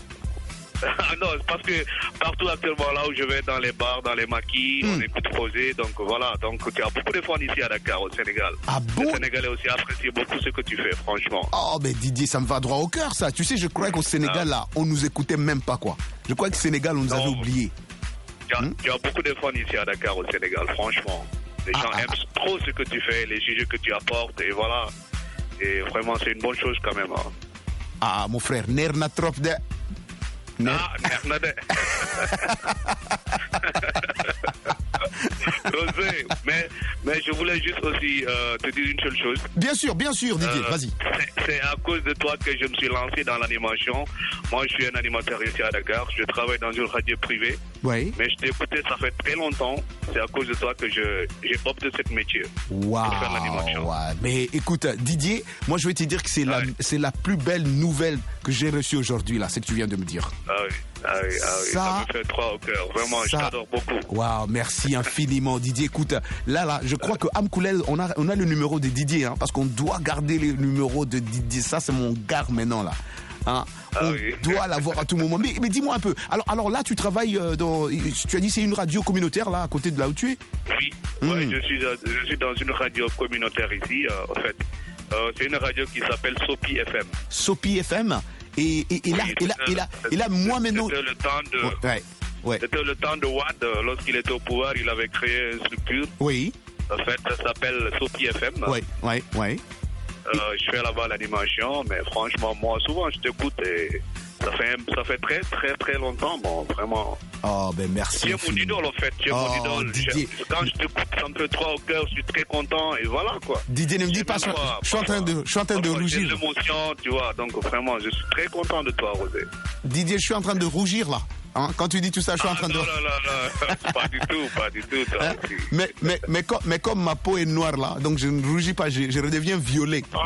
Non, parce que partout actuellement là où je vais, dans les bars, dans les maquis, mm. on écoute Rosé, donc voilà. Donc il y a beaucoup de fans ici à Dakar, au Sénégal. Ah bon? Les Sénégalais aussi apprécient beaucoup ce que tu fais, franchement. Oh, mais Didier, ça me va droit au cœur, ça. Tu sais, je croyais qu'au Sénégal, ah. là, on nous écoutait même pas, quoi. Je croyais que Sénégal, on nous non. avait oubliés. Il y, a, hmm? il y a beaucoup de fans ici à Dakar, au Sénégal, franchement. Les ah, gens ah, aiment ah. trop ce que tu fais, les sujets que tu apportes, et voilà. Et vraiment, c'est une bonne chose quand même. Hein. Ah, mon frère, nerna trop de... Ah, Nernade. Rosé, mais, mais je voulais juste aussi euh, te dire une seule chose. Bien sûr, bien sûr, Didier, euh, vas-y. C'est, c'est à cause de toi que je me suis lancé dans l'animation. Moi, je suis un animateur ici à Dakar. Je travaille dans une radio privée. Oui. Mais je t'ai écouté, ça fait très longtemps. C'est à cause de toi que je, j'ai opté ce métier. Waouh. Pour faire l'animation. Wow. Mais écoute, Didier, moi, je vais te dire que c'est, ouais. la, c'est la plus belle nouvelle que j'ai reçue aujourd'hui, là, c'est que tu viens de me dire. Ah oui. Ah oui, ah oui, ça, ça me fait droit au cœur. Vraiment, ça, je t'adore beaucoup. Waouh, merci infiniment, Didier. Écoute, là, là, je crois que Amkoulel, on a, on a le numéro de Didier, hein, parce qu'on doit garder le numéro de Didier. Ça, c'est mon gars maintenant, là. Hein, ah on oui. doit l'avoir à tout moment. Mais, mais dis-moi un peu. Alors, alors là, tu travailles dans. Tu as dit c'est une radio communautaire, là, à côté de là où tu es? Oui, mmh. ouais, je, suis, je suis dans une radio communautaire ici, euh, en fait. Euh, c'est une radio qui s'appelle Sopi F M. Sopi F M? Et, et, et, là, oui, et, là, et, là, et là, moi maintenant. C'était le temps de. Ouais, ouais. C'était le temps de Wade. Lorsqu'il était au pouvoir, il avait créé une structure. Oui. En fait, ça s'appelle Sopi F M. Oui, oui, oui. Euh, je fais là-bas l'animation, mais franchement, moi, souvent, je t'écoute et ça fait, ça fait très, très, très longtemps, bon, vraiment. Oh, ben merci. Tu es mon idole, en fait. Tu es oh, mon idole. Didier. Je, quand je t'écoute, ça me fait trop au cœur, je suis très content, et voilà, quoi. Didier, ne me dis pas, je, pas, je suis en train de, je suis en train de rougir. J'ai l'émotion, tu vois, donc vraiment, je suis très content de toi, Rosé. Didier, je suis en train de rougir, là. Hein, quand tu dis tout ça, je suis ah, en train non, de... Non, non, non, pas du tout, pas du tout. Toi hein? aussi. mais, mais, mais, comme, mais comme ma peau est noire là, donc je ne rougis pas, je, je redeviens violet. Oh.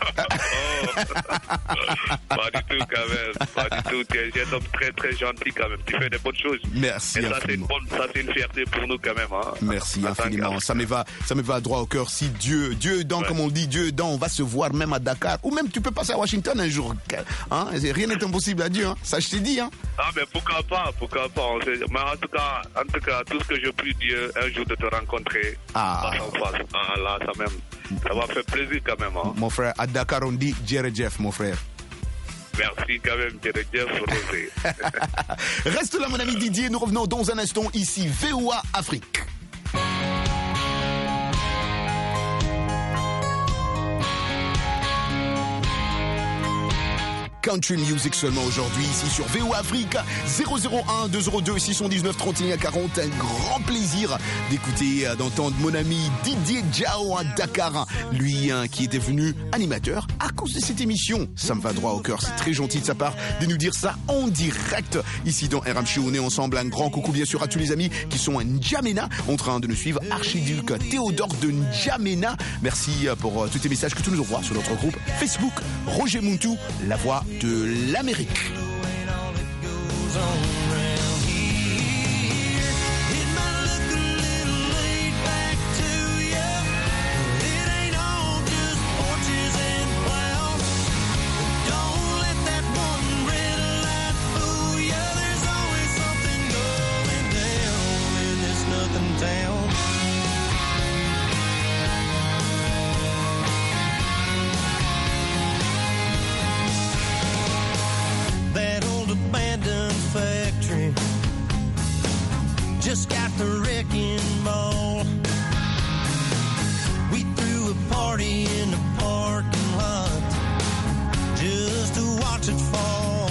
Pas du tout quand même, pas du tout. Tu es un homme très très gentil quand même. Tu fais des bonnes choses. Merci. Et ça c'est, une infiniment. bonne, ça c'est une fierté pour nous quand même. Hein, Merci en infiniment. Ça me va, ça me va droit au cœur. Si Dieu, Dieu est dans, ouais. comme on dit, Dieu est dans, on va se voir même à Dakar. Ou même tu peux passer à Washington un jour. Hein? Rien n'est impossible à Dieu. Hein? Ça je t'ai dit. Hein? Ah mais pourquoi pas, pourquoi pas. On sait, mais en tout cas, en tout cas, tout ce que je prie Dieu, un jour de te rencontrer, ah. face en face. Ah, là, ça même, ça va faire plaisir quand même. Hein? Mon frère, à Dakar on dit Jerry Jeff, mon frère. Merci quand même, Jerry Jeff Rosé. Reste là mon ami Didier, nous revenons dans un instant ici, V O A Afrique. Country Music seulement aujourd'hui, ici sur V O A Afrique, zéro zéro un deux zéro deux six un neuf trente et un quarante. Un grand plaisir d'écouter, d'entendre mon ami Didier Jao à Dakar, lui hein, qui était venu animateur à cause de cette émission. Ça me va droit au cœur, c'est très gentil de sa part de nous dire ça en direct. Ici dans R M Show, on est ensemble. Un grand coucou bien sûr à tous les amis qui sont à N'Djamena en train de nous suivre. Archiduc Théodore de N'Djamena. Merci pour tous tes messages que tu nous envoies sur notre groupe Facebook Roger Muntu, la voix de l'Amérique. Just got the wrecking ball. We threw a party in the parking lot just to watch it fall.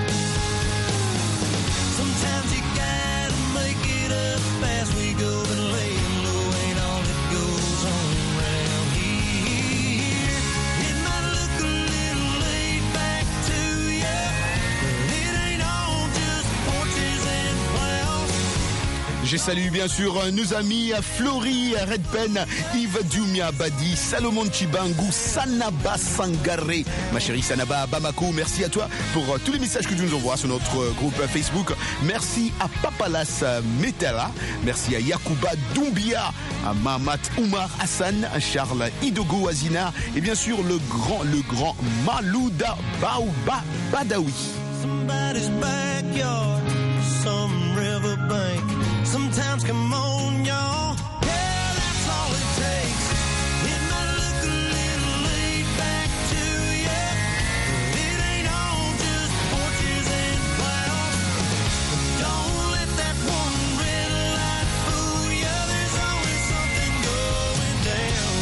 Sometimes you gotta make it up as we go, but laying low ain't all that goes on around here. It might look a little laid back to you, but it ain't all just porches and plows. Je salue bien sûr nos amis Flori Redpen, Yves Dumia Badi, Salomon Chibangu, Sanaba Sangare. Ma chérie Sanaba Bamako, merci à toi pour tous les messages que tu nous envoies sur notre groupe Facebook. Merci à Papalas Metala, merci à Yakuba Doumbia, à Mahamat Oumar Hassan, à Charles Idogo Azina et bien sûr le grand, le grand Malouda Baouba Badawi. Somebody's backyard, some riverbank. Sometimes come on, y'all. Yeah, that's all it takes. It might look a little laid back to you, but it ain't all just porches and clouds. Don't let that one red light fool you. There's always something going down.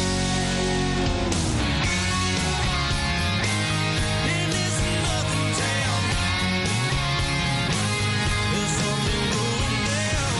In this nothing town, there's something going down.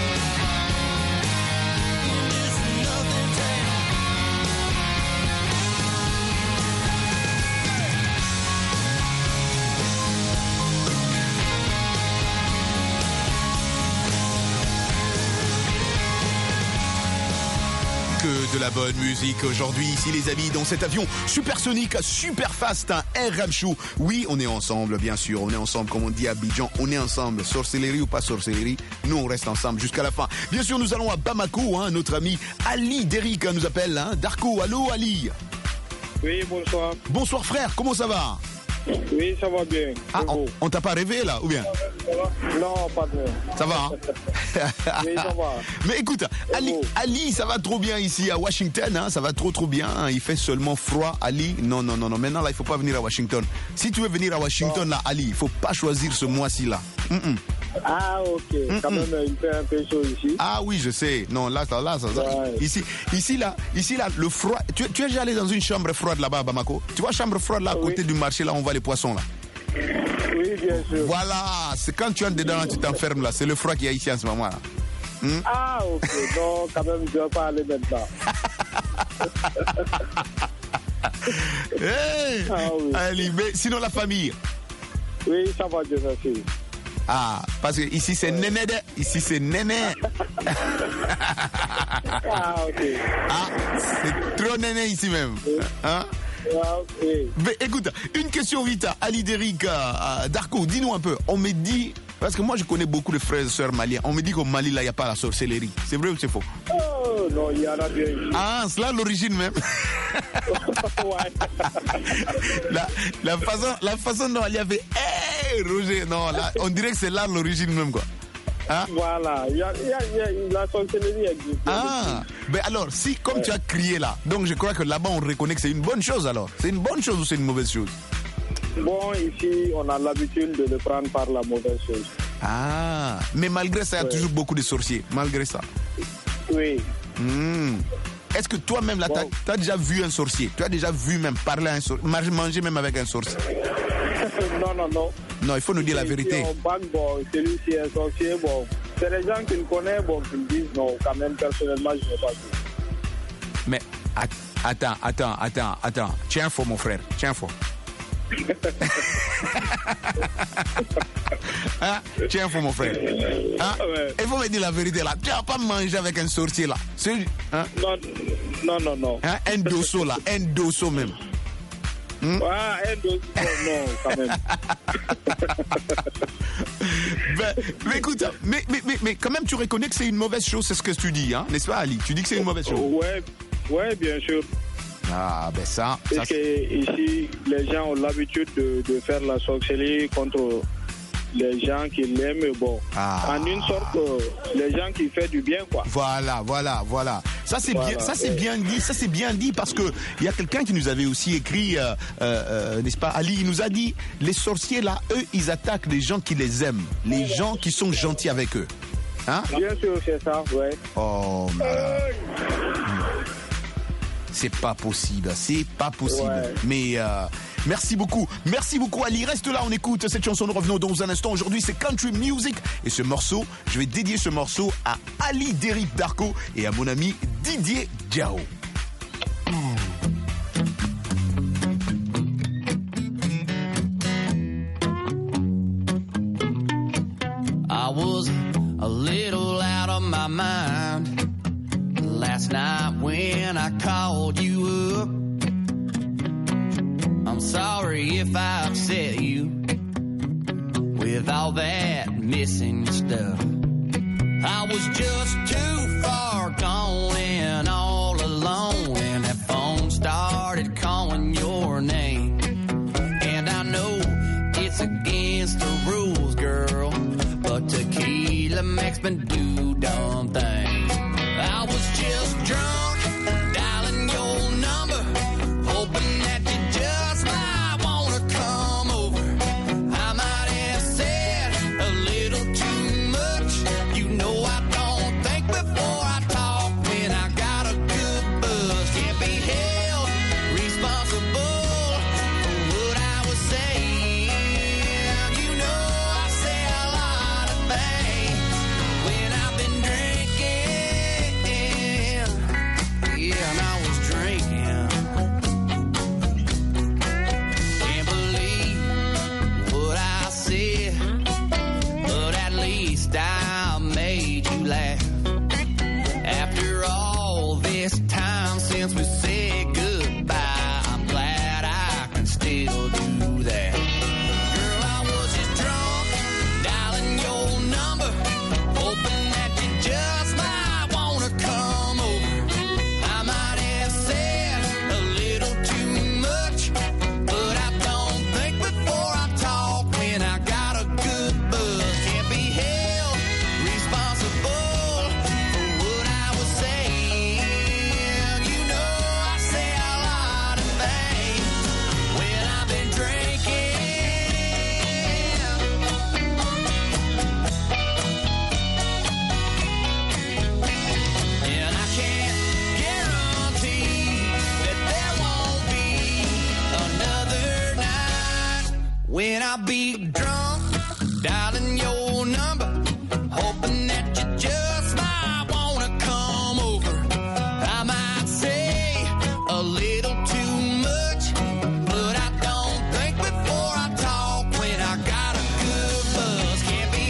Que de la bonne musique aujourd'hui ici les amis dans cet avion supersonique, super fast, un R M Show. Oui, on est ensemble bien sûr, on est ensemble comme on dit à Abidjan, on est ensemble, sorcellerie ou pas sorcellerie, nous on reste ensemble jusqu'à la fin. Bien sûr nous allons à Bamako, hein, notre ami Ali Derrick nous appelle, hein. Darko, allô Ali. Oui, bonsoir. Bonsoir frère, comment ça va? Oui, ça va bien. Ah, on, on t'a pas rêvé là, ou bien? Non, pas bien. Ça va, hein? Oui, ça va. Mais écoute, Ali, Ali, ça va trop bien ici à Washington, hein, ça va trop trop bien. Hein, il fait seulement froid, Ali. Non, non, non, non. Maintenant là, il faut pas venir à Washington. Si tu veux venir à Washington, là, Ali, il faut pas choisir ce mois-ci là. Mm-mm. Ah, ok. Mm-mm. Quand même, il fait un peu chaud ici. Ah oui, je sais. Non, là, ça, là, ça, ça. Ouais. Ici, ici là, ici là, le froid. Tu, tu es déjà allé dans une chambre froide là-bas à Bamako? Tu vois, chambre froide là, à côté oui. du marché là, on voit les poissons là. Oui, bien sûr. Voilà, c'est quand tu entres dedans, tu t'enfermes là. C'est le froid qu'il y a ici en ce moment là. Hmm? Ah, ok. Non, quand même, je ne vais pas aller maintenant. Hey, ah, oui. Allez, mais sinon la famille. Oui, ça va, Dieu merci. Ah, parce que ici c'est Néné, de- ici c'est Néné. Ah, ok. Ah, c'est trop Néné ici même. Hein? Ah, ok. Mais écoute, une question vite à Ali Derrick, à Darko, dis-nous un peu. On me dit, parce que moi je connais beaucoup de frères et sœurs maliens, on me dit qu'au Mali là il n'y a pas la sorcellerie. C'est vrai ou c'est faux? Oh, non, il y en a bien ici. Ah, c'est là l'origine même. la, la, façon, la façon dont Ali a fait, hey, Roger, non, là, on dirait que c'est là l'origine même quoi. Hein? Voilà, il y a, il y a, il y a, la sorcellerie existe. Ah, mais alors, si comme ouais. tu as crié là, donc je crois que là-bas on reconnaît que c'est une bonne chose alors. C'est une bonne chose ou c'est une mauvaise chose? Bon, ici, on a l'habitude de le prendre par la mauvaise chose. Ah, mais malgré ça, il y a ouais. toujours beaucoup de sorciers, malgré ça. Oui. Mmh. Est-ce que toi-même, là, bon. tu as déjà vu un sorcier? Tu as déjà vu même parler à un sorcier, manger même avec un sorcier? Non, non, non. Non, il faut nous dire la vérité. On parle, bon, celui-ci est un sorcier, bon. C'est les gens qui me connaissent, bon, qui me disent, non, quand même, personnellement, je n'ai pas vu. Mais, attends, attends, attends, attends. Tiens fort, mon frère, tiens fort. Hein? Tiens fort, mon frère. Hein? Ouais. Il faut me dire la vérité, là. Tu n'as pas mangé avec un sorcier, là. Hein? Non, non, non, non. Hein? Un dosso, là. Un dosso, même. Hmm? Ah, un dosso, non, quand même. ben, mais écoute, mais, mais, mais, mais quand même, tu reconnais que c'est une mauvaise chose, c'est ce que tu dis, hein? N'est-ce pas, Ali? Tu dis que c'est une mauvaise chose? Ouais, ouais, bien sûr. Ah, ben ça. Parce ça, que ici, les gens ont l'habitude de, de faire la sorcellerie contre les gens qui l'aiment, bon. Ah. En une sorte, euh, les gens qui font du bien, quoi. Voilà, voilà, voilà. Ça, c'est voilà. bien, ça, c'est bien dit, ça, c'est bien dit, parce que il y a quelqu'un qui nous avait aussi écrit, euh, euh, n'est-ce pas, Ali, il nous a dit, les sorciers, là, eux, ils attaquent les gens qui les aiment, les gens qui sont gentils avec eux. Hein? Bien sûr, c'est ça, ouais. Oh, man. C'est pas possible, c'est pas possible. Ouais. Mais euh, merci beaucoup, merci beaucoup Ali. Reste là, on écoute cette chanson, nous revenons dans un instant. Aujourd'hui c'est Country Music et ce morceau, je vais dédier ce morceau à Ali Derrick Darko et à mon ami Didier Diao. I was a little out of my mind last night when I called you up. I'm sorry if I upset you with all that missing stuff. I was just too far gone and all alone when that phone started calling your name. And I know it's against the rules, girl, but tequila makes me do dumb things. I was just drunk, dialing your number, hoping that you just might wanna come over. I might have said a little too much. You know I don't think before I talk when I got a good buzz. Can't be held responsible for what I was saying. You know I say a lot of things when I've been drinking. Yeah, and I was drinking. Can't believe what I said, but at least I made you laugh. After all this time since we said goodbye, I'm glad I can still do that. Girl, I was just drunk, dialing your number, hoping that you just might wanna come over. I might have said a little too much, but I don't think before I talk when I got a good buzz. Can't be held responsible for what I was saying. You know I say a lot of things when I've been drinking. And I can't guarantee that there won't be another night when I be drunk, dialing your number, hoping that you just might wanna come over. I might say a little too much, but I don't think before I talk when I got a good buzz. Can't be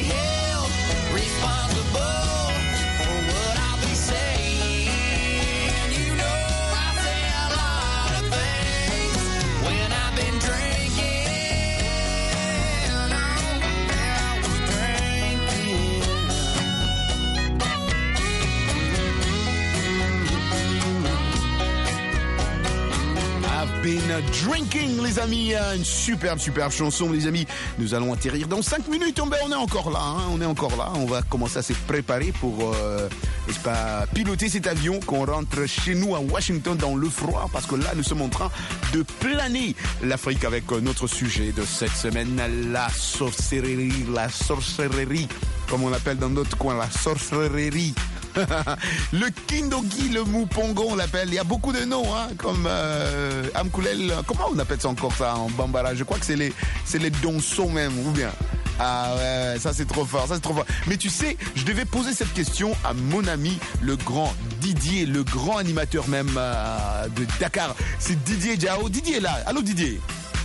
Drinking, les amis, une superbe, superbe chanson, les amis. Nous allons atterrir dans cinq minutes. Ben, on est encore là, hein, on est encore là. On va commencer à se préparer pour, euh, n'est-ce pas, piloter cet avion qu'on rentre chez nous à Washington dans le froid, parce que là, nous sommes en train de planer l'Afrique avec notre sujet de cette semaine, la sorcellerie, la sorcellerie, comme on l'appelle dans notre coin, la sorcellerie. Le Kindogi, le Moupongo, on l'appelle. Il y a beaucoup de noms, hein, comme euh, Amkoulel. Comment on appelle ça encore ça en bambara? Je crois que c'est les, c'est les donçons même, ou bien. Ah ouais, ça c'est trop fort, ça c'est trop fort. Mais tu sais, je devais poser cette question à mon ami, le grand Didier, le grand animateur même euh, de Dakar. C'est Didier Diao. Didier est là. Allô Didier.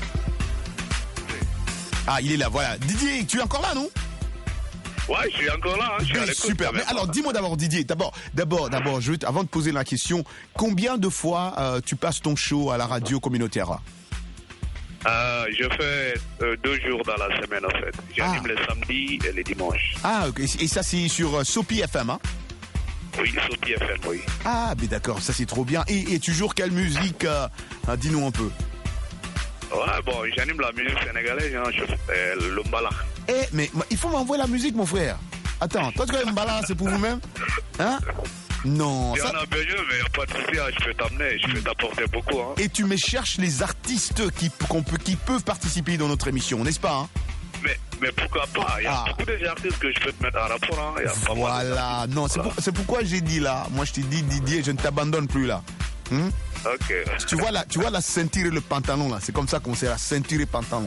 Ah, il est là, voilà. Didier, tu es encore là, non? Ouais, je suis encore là, hein, je suis à l'écoute. Super. Mais alors, dis-moi d'abord, Didier, d'abord, d'abord, d'abord, je veux, avant de poser la question, combien de fois euh, tu passes ton show à la radio communautaire? euh, Je fais euh, deux jours dans la semaine, en fait. J'anime ah. les samedis et les dimanches. Ah, ok. Et ça, c'est sur euh, Sopi F M, hein? Oui, Sopi F M, oui. Ah, mais d'accord, ça c'est trop bien. Et, et tu joues quelle musique euh, hein, dis-nous un peu. Ouais, bon, j'anime la musique sénégalaise, hein, je fais euh, le mbala. Eh, mais il faut m'envoyer la musique, mon frère. Attends, toi, tu connais le mbala, c'est pour vous-même? Hein? Non. Il y ça... en a besoin, mais il n'y a pas de souci, hein, je peux t'amener, je peux t'apporter beaucoup. Hein. Et tu me cherches les artistes qui, qu'on peut, qui peuvent participer dans notre émission, n'est-ce pas? Hein? Mais, mais pourquoi pas? Il y a ah. beaucoup d'artistes que je peux te mettre en rapport. Hein. Il y a pas voilà, non, voilà. C'est, pour, c'est pourquoi j'ai dit là. Moi, je t'ai dit, Didier, je ne t'abandonne plus là. Hmm? Ok. Tu vois, la, tu vois la ceinture et le pantalon là. C'est comme ça qu'on sait la ceinture et pantalon.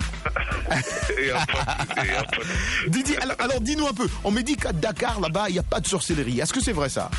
Didier, alors, alors dis-nous un peu. On me dit qu'à Dakar, là-bas, il n'y a pas de sorcellerie. Est-ce que c'est vrai ça?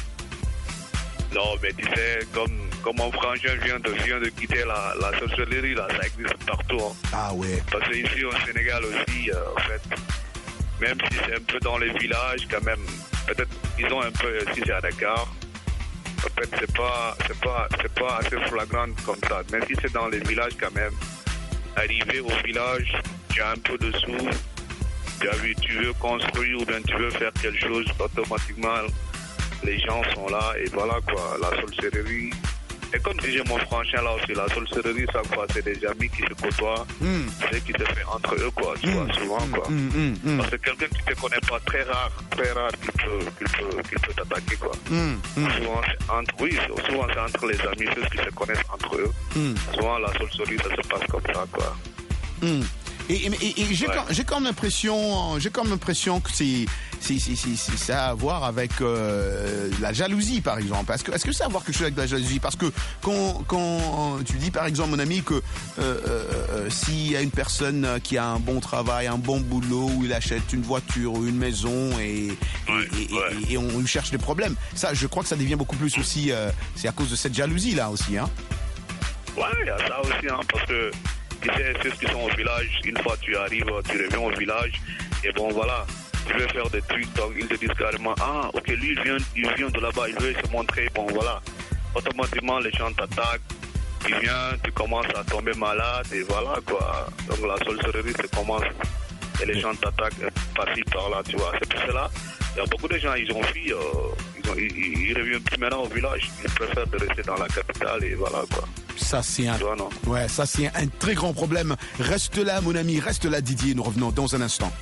Non, mais tu sais, comme, comme mon frangin vient de, vient de quitter la, la sorcellerie, là, ça existe partout. Hein. Ah ouais. Parce que ici au Sénégal aussi, euh, en fait, même si c'est un peu dans les villages, quand même, peut-être ils ont un peu, si c'est à Dakar, en fait, c'est pas, c'est pas, c'est pas assez flagrant comme ça. Mais si c'est dans les villages, quand même, arriver au village, tu as un peu de sous, tu as vu, tu veux construire ou bien tu veux faire quelque chose, automatiquement, les gens sont là et voilà quoi, la sorcellerie. Et comme disait mon frangin là aussi, la sorcellerie, ça quoi, c'est des amis qui se côtoient, mm. c'est qui se fait entre eux quoi, tu mm. vois, souvent quoi. Mm, mm, mm. Parce que quelqu'un qui te connaît pas, très rare, très rare qu'il peut, qu'il peut, qu'il peut t'attaquer quoi. Mm, mm. Souvent c'est entre, oui, souvent c'est entre les amis, ceux qui se connaissent entre eux. Mm. Souvent la sorcellerie, ça se passe comme ça quoi. Mm. Et, et, et j'ai, ouais. j'ai comme l'impression, j'ai comme l'impression que c'est, c'est, c'est, c'est, c'est ça a à voir avec euh, la jalousie, par exemple. Est-ce que, est-ce que ça a à voir quelque chose avec la jalousie? Parce que quand, quand tu dis, par exemple, mon ami, que euh, euh, s'il y a une personne qui a un bon travail, un bon boulot, où il achète une voiture ou une maison et, ouais, et, ouais. et, et on lui cherche des problèmes, ça, je crois que ça devient beaucoup plus aussi, euh, c'est à cause de cette jalousie-là aussi, hein? Ouais, il y a ça aussi, hein, parce que tu sais, ceux qui sont au village, une fois tu arrives, tu reviens au village, et bon voilà, tu veux faire des trucs, donc ils te disent carrément, ah ok, lui il vient, il vient de là-bas, il veut se montrer, bon voilà, automatiquement les gens t'attaquent, tu viens, tu commences à tomber malade, et voilà quoi, donc la sorcellerie se commence, et les gens t'attaquent par-ci par-là, tu vois, c'est pour cela, il y a beaucoup de gens, ils ont fui, euh, ils, ont, ils, ils reviennent plus maintenant au village, ils préfèrent de rester dans la capitale, et voilà quoi. Ça c'est un, ouais, ça c'est un très grand problème. Reste là, mon ami, reste là, Didier. Nous revenons dans un instant.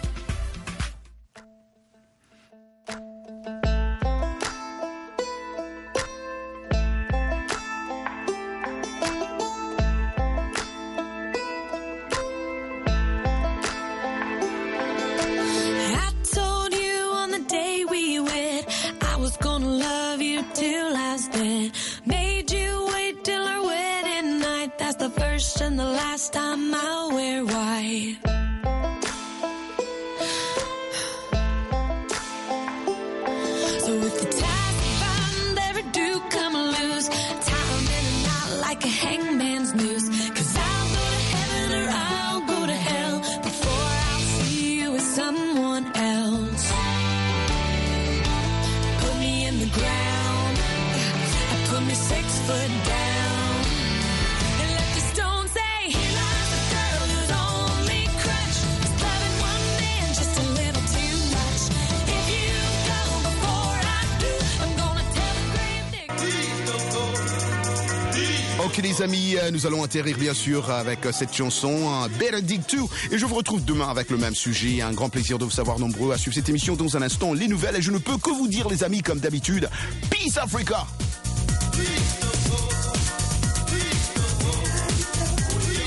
And the last time I'll wear white. So if the task find ever do come loose, tie 'em in a knot like a hangman's noose. 'Cause I'll go to heaven or I'll go to hell before I'll see you with someone else. Put me in the ground, put me six foot down. And let the stone say, here lies a girl who's only cried les amis, nous allons atterrir bien sûr avec cette chanson Benedict deux et je vous retrouve demain avec le même sujet. Un grand plaisir de vous savoir nombreux à suivre cette émission. Dans un instant, les nouvelles et je ne peux que vous dire les amis comme d'habitude, Peace Africa. Peace.